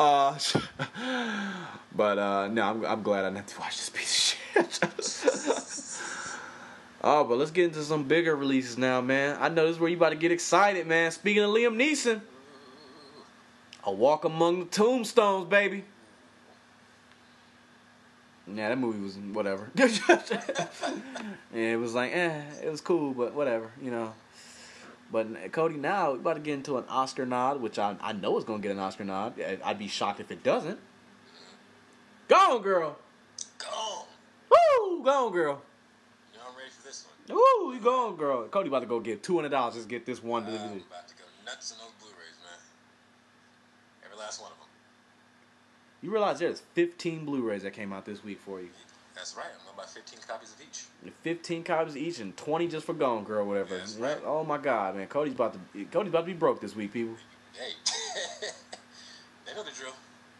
But no, I'm glad I didn't have to watch this piece of shit. Oh, but let's get into some bigger releases now, man. I know this is where you about to get excited, man. Speaking of Liam Neeson, A Walk Among the Tombstones, baby. Yeah, that movie was whatever. Yeah, it was like, it was cool, but whatever, you know. But Cody, now we're about to get into an Oscar nod, which I know is gonna get an Oscar nod. I'd be shocked if it doesn't. Go on, girl. Go on. Woo, go on, girl. You know I'm ready for this one. Woo, you go on, girl. Cody about to go get $200 just get this one I'm DVD. about to go nuts on those Blu-rays, man. Every last one of them. You realize there's 15 Blu-rays that came out this week for you. That's right. I'm going to buy 15 copies of each. 15 copies each and 20 just for Gone Girl, whatever. That's right. Oh my God, man, Cody's about to be broke this week, people. Hey, they know the drill.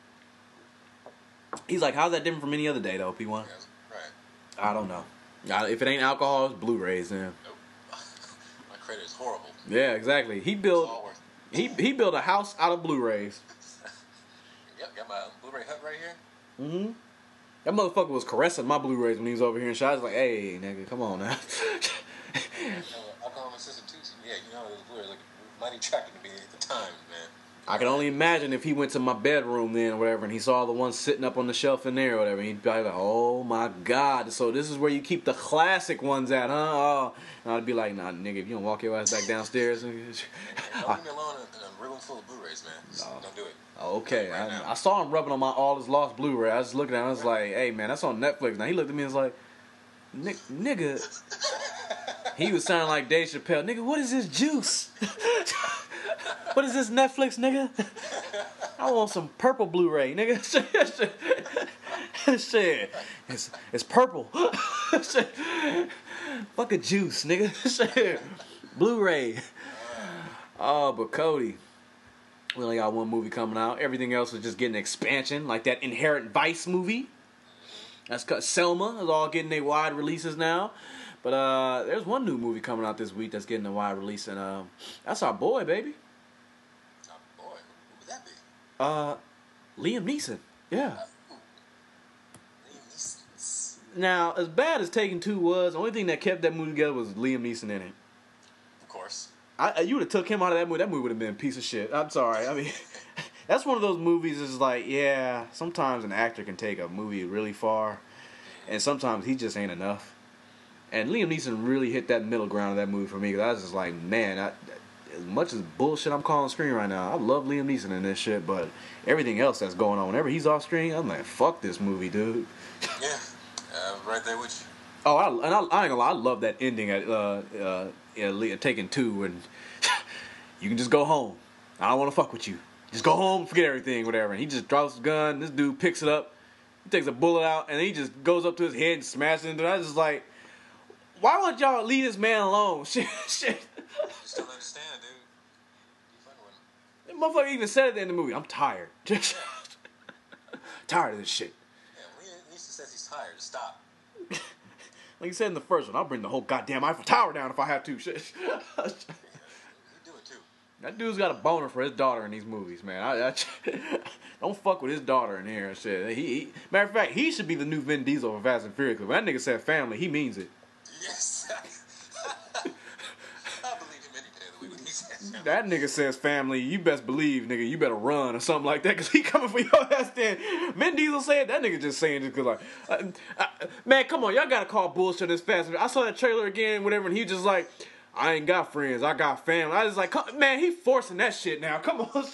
He's like, how's that different from any other day, though, P1? Yeah, right. I don't know. If it ain't alcohol, it's Blu-rays, then. Nope. My credit is horrible. Yeah, exactly. He It's built all worth it. he built a house out of Blu-rays. Yep, got my Blu-ray hut right here. Mm-hmm. That motherfucker was caressing my Blu-rays when he was over here in Chi. I was like, hey, nigga, come on now. Alcohol in my system too. So yeah, you know those Blu-rays look mighty attractive to me at the time, man. I can only imagine if he went to my bedroom then or whatever and he saw the one sitting up on the shelf in there or whatever. He'd be like, oh my God. So this is where you keep the classic ones at, huh? Oh. And I'd be like, nah, nigga, if you don't walk your ass back downstairs. Don't leave me alone in a room full of Blu-rays, man. Just don't do it. Okay. Right now. I saw him rubbing on my All Is Lost Blu-ray. I was looking at him. I was like, hey, man, that's on Netflix. Now he looked at me and was like, nigga. He was sounding like Dave Chappelle. Nigga, what is this juice? What is this Netflix, nigga? I want some purple Blu-ray, nigga. Shit. It's purple. Shit. Fuck a juice, nigga. Shit. Blu-ray. Oh, but Cody, we only got one movie coming out. Everything else is just getting expansion, like that Inherent Vice movie. That's cut. Selma is all getting their wide releases now. But there's one new movie coming out this week that's getting a wide release, and that's our boy, baby. Our boy? Who would that be? Liam Neeson. Yeah. Liam Neeson. Now, as bad as Taken 2 was, the only thing that kept that movie together was Liam Neeson in it. Of course. You would have took him out of that movie would have been a piece of shit. I'm sorry. I mean, that's one of those movies is like, yeah, sometimes an actor can take a movie really far, and sometimes he just ain't enough. And Liam Neeson really hit that middle ground of that movie for me, because I was just like, man, as much as bullshit I'm calling screen right now, I love Liam Neeson in this shit, but everything else that's going on, whenever he's off screen, I'm like, fuck this movie, dude. Yeah, right there with you. Oh, I ain't gonna lie, I love that ending at Taken 2, and you can just go home. I don't want to fuck with you. Just go home, forget everything, whatever. And he just drops the gun, this dude picks it up, he takes a bullet out, and he just goes up to his head and smashes into it. I was just like, why won't y'all leave this man alone? Shit. You still understand, dude. You fucking with him. That motherfucker even said at the end of the movie, I'm tired. Just tired of this shit. Yeah, Liam Neeson says he's tired. Stop. Like he said in the first one, I'll bring the whole goddamn Eiffel Tower down if I have to. Shit. You do it too. That dude's got a boner for his daughter in these movies, man. I don't fuck with his daughter in here and shit. Matter of fact, he should be the new Vin Diesel for Fast and Furious. Because when that nigga said family, he means it. Yes. I believe him any day of the week when he says family. That nigga says family, you best believe, nigga, you better run or something like that, because he coming for your ass then. Vin Diesel said, that nigga just saying it because, like, man, come on, y'all gotta call bullshit this fast. I saw that trailer again, whatever, and he just like, I ain't got friends, I got family. I was like, man, he forcing that shit now, come on.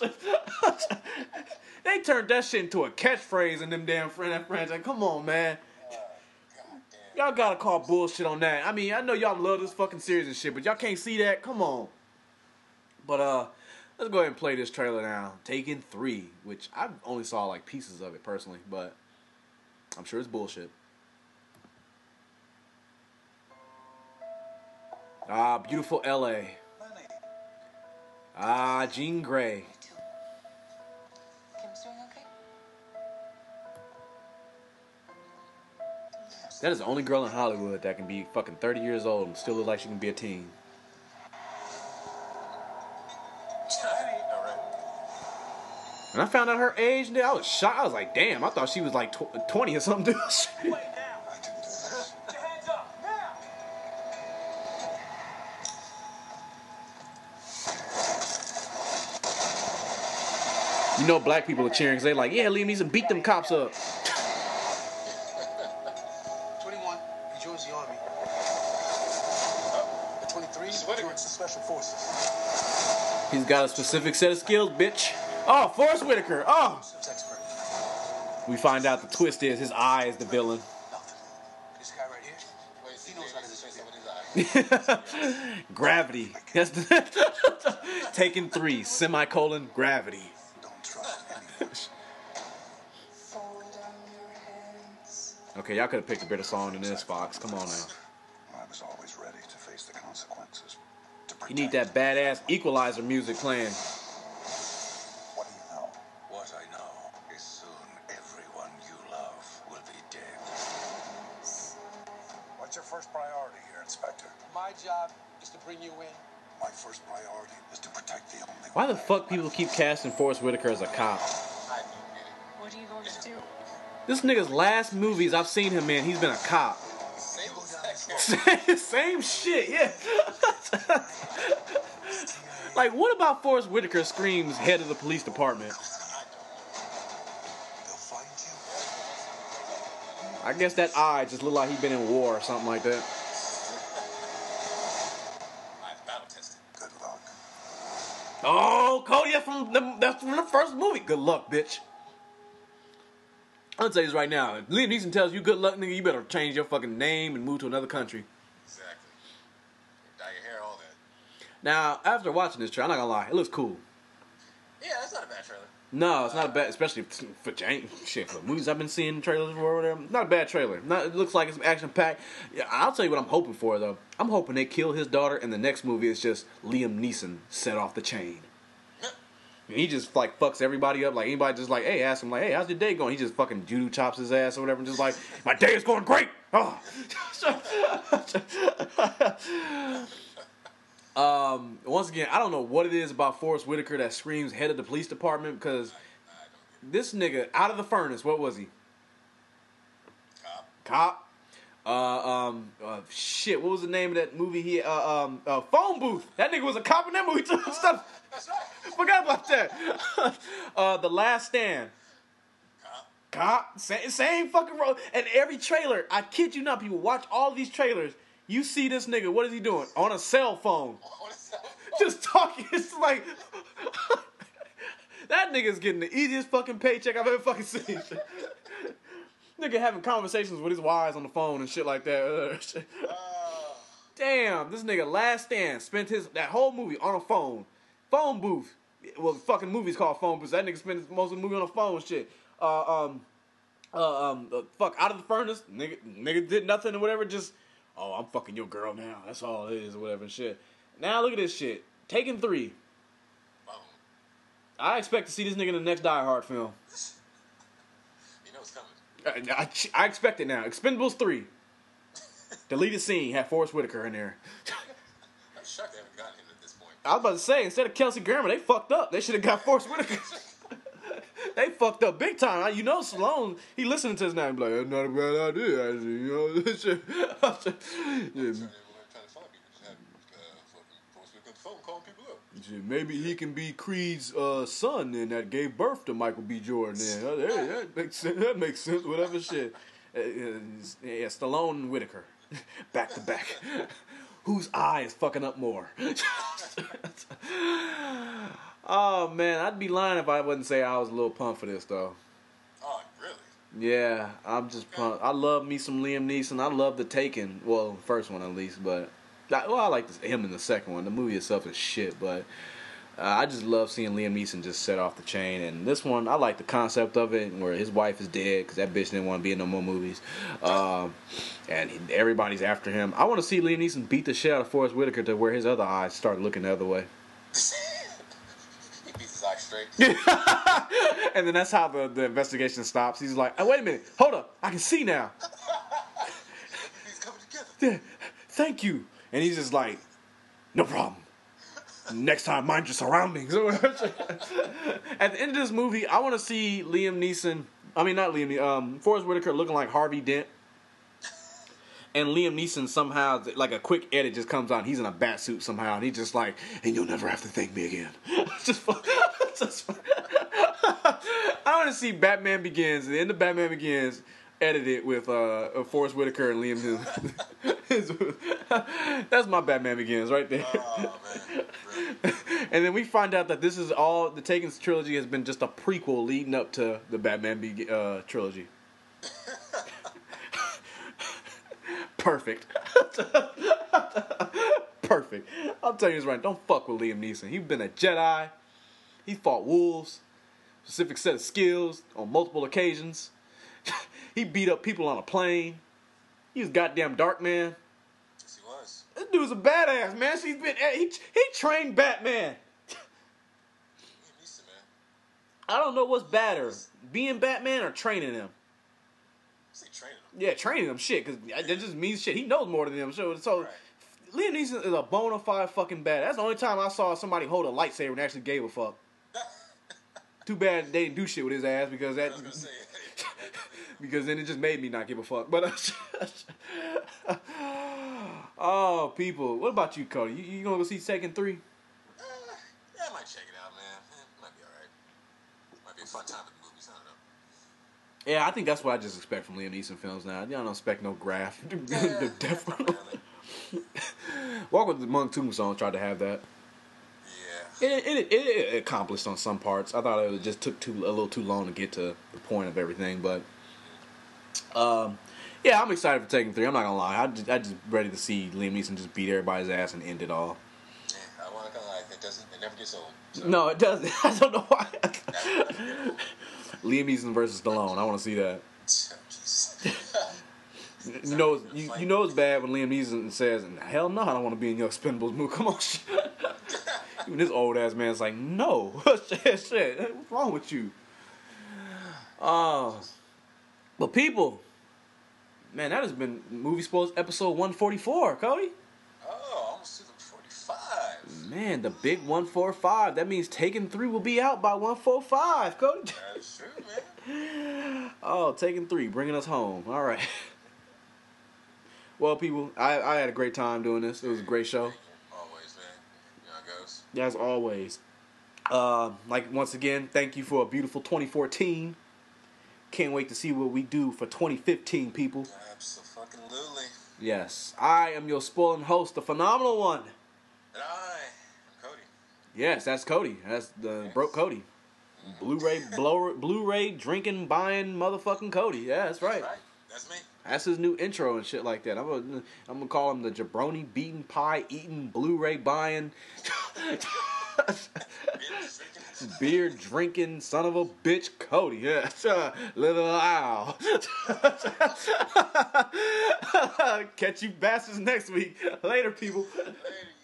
They turned that shit into a catchphrase in them damn friends. Like, come on, man. Y'all gotta call bullshit on that. I mean, I know y'all love this fucking series and shit, but y'all can't see that? Come on. But, let's go ahead and play this trailer now. Taken 3, which I only saw, like, pieces of it, personally, but I'm sure it's bullshit. Ah, beautiful L.A. Ah, Jean Grey. Kim's doing okay? That is the only girl in Hollywood that can be fucking 30 years old and still look like she can be a teen. When I found out her age, I was shocked. I was like, damn, I thought she was like 20 or something. Dude. You know black people are cheering because they're like, yeah, Liam Neeson beat them cops up. 93 joins the Special Forces. He's got a specific set of skills, bitch. Oh, Forrest Whitaker. Oh. Expert. We find out the twist is his eye is the villain. Nothing. This guy right here, Wait, he knows how to say disappear. something in his eye. Gravity. That's the Taken 3, semicolon, gravity. Don't trust anyone. Okay, y'all could have picked a better song than this, Fox. Come on now. I was always ready to face the consequences. You need that badass equalizer music playing. What do you know? What I know is soon everyone you love will be dead. What's your first priority here, Inspector? My job is to bring you in. My first priority is to protect the only Why the one. fuck people keep casting Forrest Whitaker as a cop? I don't get it. What are you going to do? This nigga's last movies I've seen him in, he's been a cop. Same exact Same shit, yeah. Like, what about Forrest Whitaker screams head of the police department? They'll find you. I guess that eye just looked like he'd been in war or something like that. I've battle tested. Good luck. Oh, Cody, that's from the first movie. Good luck, bitch. I'll tell you this right now. If Liam Neeson tells you good luck, nigga, you better change your fucking name and move to another country. Exactly. Dye your hair, all that. Now, after watching this trailer, I'm not gonna lie, it looks cool. Yeah, that's not a bad trailer. No, it's not a bad, especially for for movies I've been seeing trailers for or whatever. Not a bad trailer. It looks like it's action packed. Yeah, I'll tell you what I'm hoping for though. I'm hoping they kill his daughter, and the next movie is just Liam Neeson set off the chain. And he just like fucks everybody up. Like anybody just like, hey, ask him like, hey, how's your day going? He just fucking judo chops his ass or whatever. And just like, my day is going great. Oh. Once again, I don't know what it is about Forrest Whitaker that screams head of the police department because this nigga out of the furnace. What was he? Cop. Shit. What was the name of that movie? Phone Booth. That nigga was a cop in that movie too. Stuff. That's right. Forgot about that. The Last Stand. Cop. Same fucking role. And every trailer, I kid you not, people watch all these trailers. You see this nigga, what is he doing? On a cell phone. Just talking. It's like, that nigga's getting the easiest fucking paycheck I've ever fucking seen. Nigga having conversations with his wives on the phone and shit like that. Damn, this nigga Last Stand spent that whole movie on a phone. Phone booth. Well, the fucking movie's called Phone Booth. That nigga spent most of the movie on a phone and shit. Fuck, Out of the Furnace. Nigga did nothing or whatever, just, oh, I'm fucking your girl now. That's all it is or whatever and shit. Now look at this shit. Taken 3. I expect to see this nigga in the next Die Hard film. You know it's coming. I expect it now. Expendables 3. Deleted scene had Forrest Whitaker in there. I'm shocked they haven't gotten him at this point. I was about to say, instead of Kelsey Grammer, they fucked up. They should have got Forrest Whitaker. They fucked up big time. You know, Stallone, he listening to this now and be like, that's not a bad idea, actually. You know, this shit. Yeah. Trying to find people. Just have fucking phone calling people up. Shit, maybe he can be Creed's son then that gave birth to Michael B. Jordan then. That makes sense. That makes sense. Whatever shit. Yeah, Stallone and Whitaker. Back to back. Whose eye is fucking up more? Oh, man. I'd be lying if I wouldn't say I was a little pumped for this, though. Oh, really? Yeah, I'm just pumped. I love me some Liam Neeson. I love The Taken. Well, the first one at least, but... Well, I like him in the second one. The movie itself is shit, but... I just love seeing Liam Neeson just set off the chain. And this one, I like the concept of it, where his wife is dead because that bitch didn't want to be in no more movies. And everybody's after him. I want to see Liam Neeson beat the shit out of Forrest Whitaker to where his other eyes start looking the other way. He beats his eye straight. And then that's how the investigation stops. He's like, oh, wait a minute. Hold up. I can see now. He's coming together. Yeah, thank you. And he's just like, no problem. Next time, mind your surroundings. At the end of this movie, I want to see Liam Neeson. I mean, not Liam Neeson. Forrest Whitaker looking like Harvey Dent. And Liam Neeson somehow, like a quick edit just comes on. He's in a bat suit somehow. And he's just like, and you'll never have to thank me again. I want to see Batman Begins. At the end of Batman Begins, edited with Forrest Whitaker and Liam Neeson. That's my Batman Begins right there. Oh man, really? And then we find out that this is all the Taken trilogy has been just a prequel leading up to the Batman trilogy. Perfect. Perfect. I'll tell you this right. Don't fuck with Liam Neeson. He's been a Jedi. He fought wolves. Specific set of skills on multiple occasions. He beat up people on a plane. He was goddamn Dark Man. Yes, he was. This dude's a badass, man. He trained Batman. Liam Neeson, man. I don't know what's badder, being Batman or training him. Is he training him? Yeah, training him, shit, because that just means shit. He knows more than them. So Right. Liam Neeson is a bona fide fucking bad. That's the only time I saw somebody hold a lightsaber and actually gave a fuck. Too bad they didn't do shit with his ass because I was gonna say. because then it just made me not give a fuck. But oh, people, what about you, Cody? You gonna go see Taken 3? Yeah, I might check it out, man. Might be alright. Might be a fun time at the movies. I don't know. Yeah, I think that's what I just expect from Liam Neeson films now. I don't expect no graph. Yeah, Definitely. really. Walk with the Monk Tombstone tried to have that. Yeah. It accomplished on some parts. I thought it just took a little too long to get to the point of everything, but yeah, I'm excited for Taken 3. I'm not gonna lie. I just ready to see Liam Neeson just beat everybody's ass and end it all. Yeah, I want to lie. It never gets old. So. No, it doesn't. I don't know why. Never gets old. Liam Neeson versus Stallone. I want to see that. Jesus. You know it's bad when Liam Neeson says, "Hell no, I don't want to be in your Expendables movie." Come on, shit. Even this old ass man's like, "No, shit, what's wrong with you?" But people, man, that has been Movie Spoilers episode 144, Cody. Oh, almost to the 45. Man, the big 145. That means Taken 3 will be out by 145, Cody. That is true, man. Oh, Taken 3, bringing us home. All right. Well, people, I had a great time doing this. It was a great show. Always, man. You know how it goes. As always. Like, once again, thank you for a beautiful 2014. Can't wait to see what we do for 2015, people. Absolutely. Yes, I am your spoiling host, the phenomenal one. And I am Cody. Yes, that's Cody. That's the broke Cody. Blu-ray drinking, buying motherfucking Cody. Yeah, that's right. That's right. That's me. That's his new intro and shit like that. I'm gonna call him the jabroni beating pie eating Blu-ray buying beer drinking son of a bitch Cody. Yeah, little owl. Catch you bastards next week. Later, people. Later.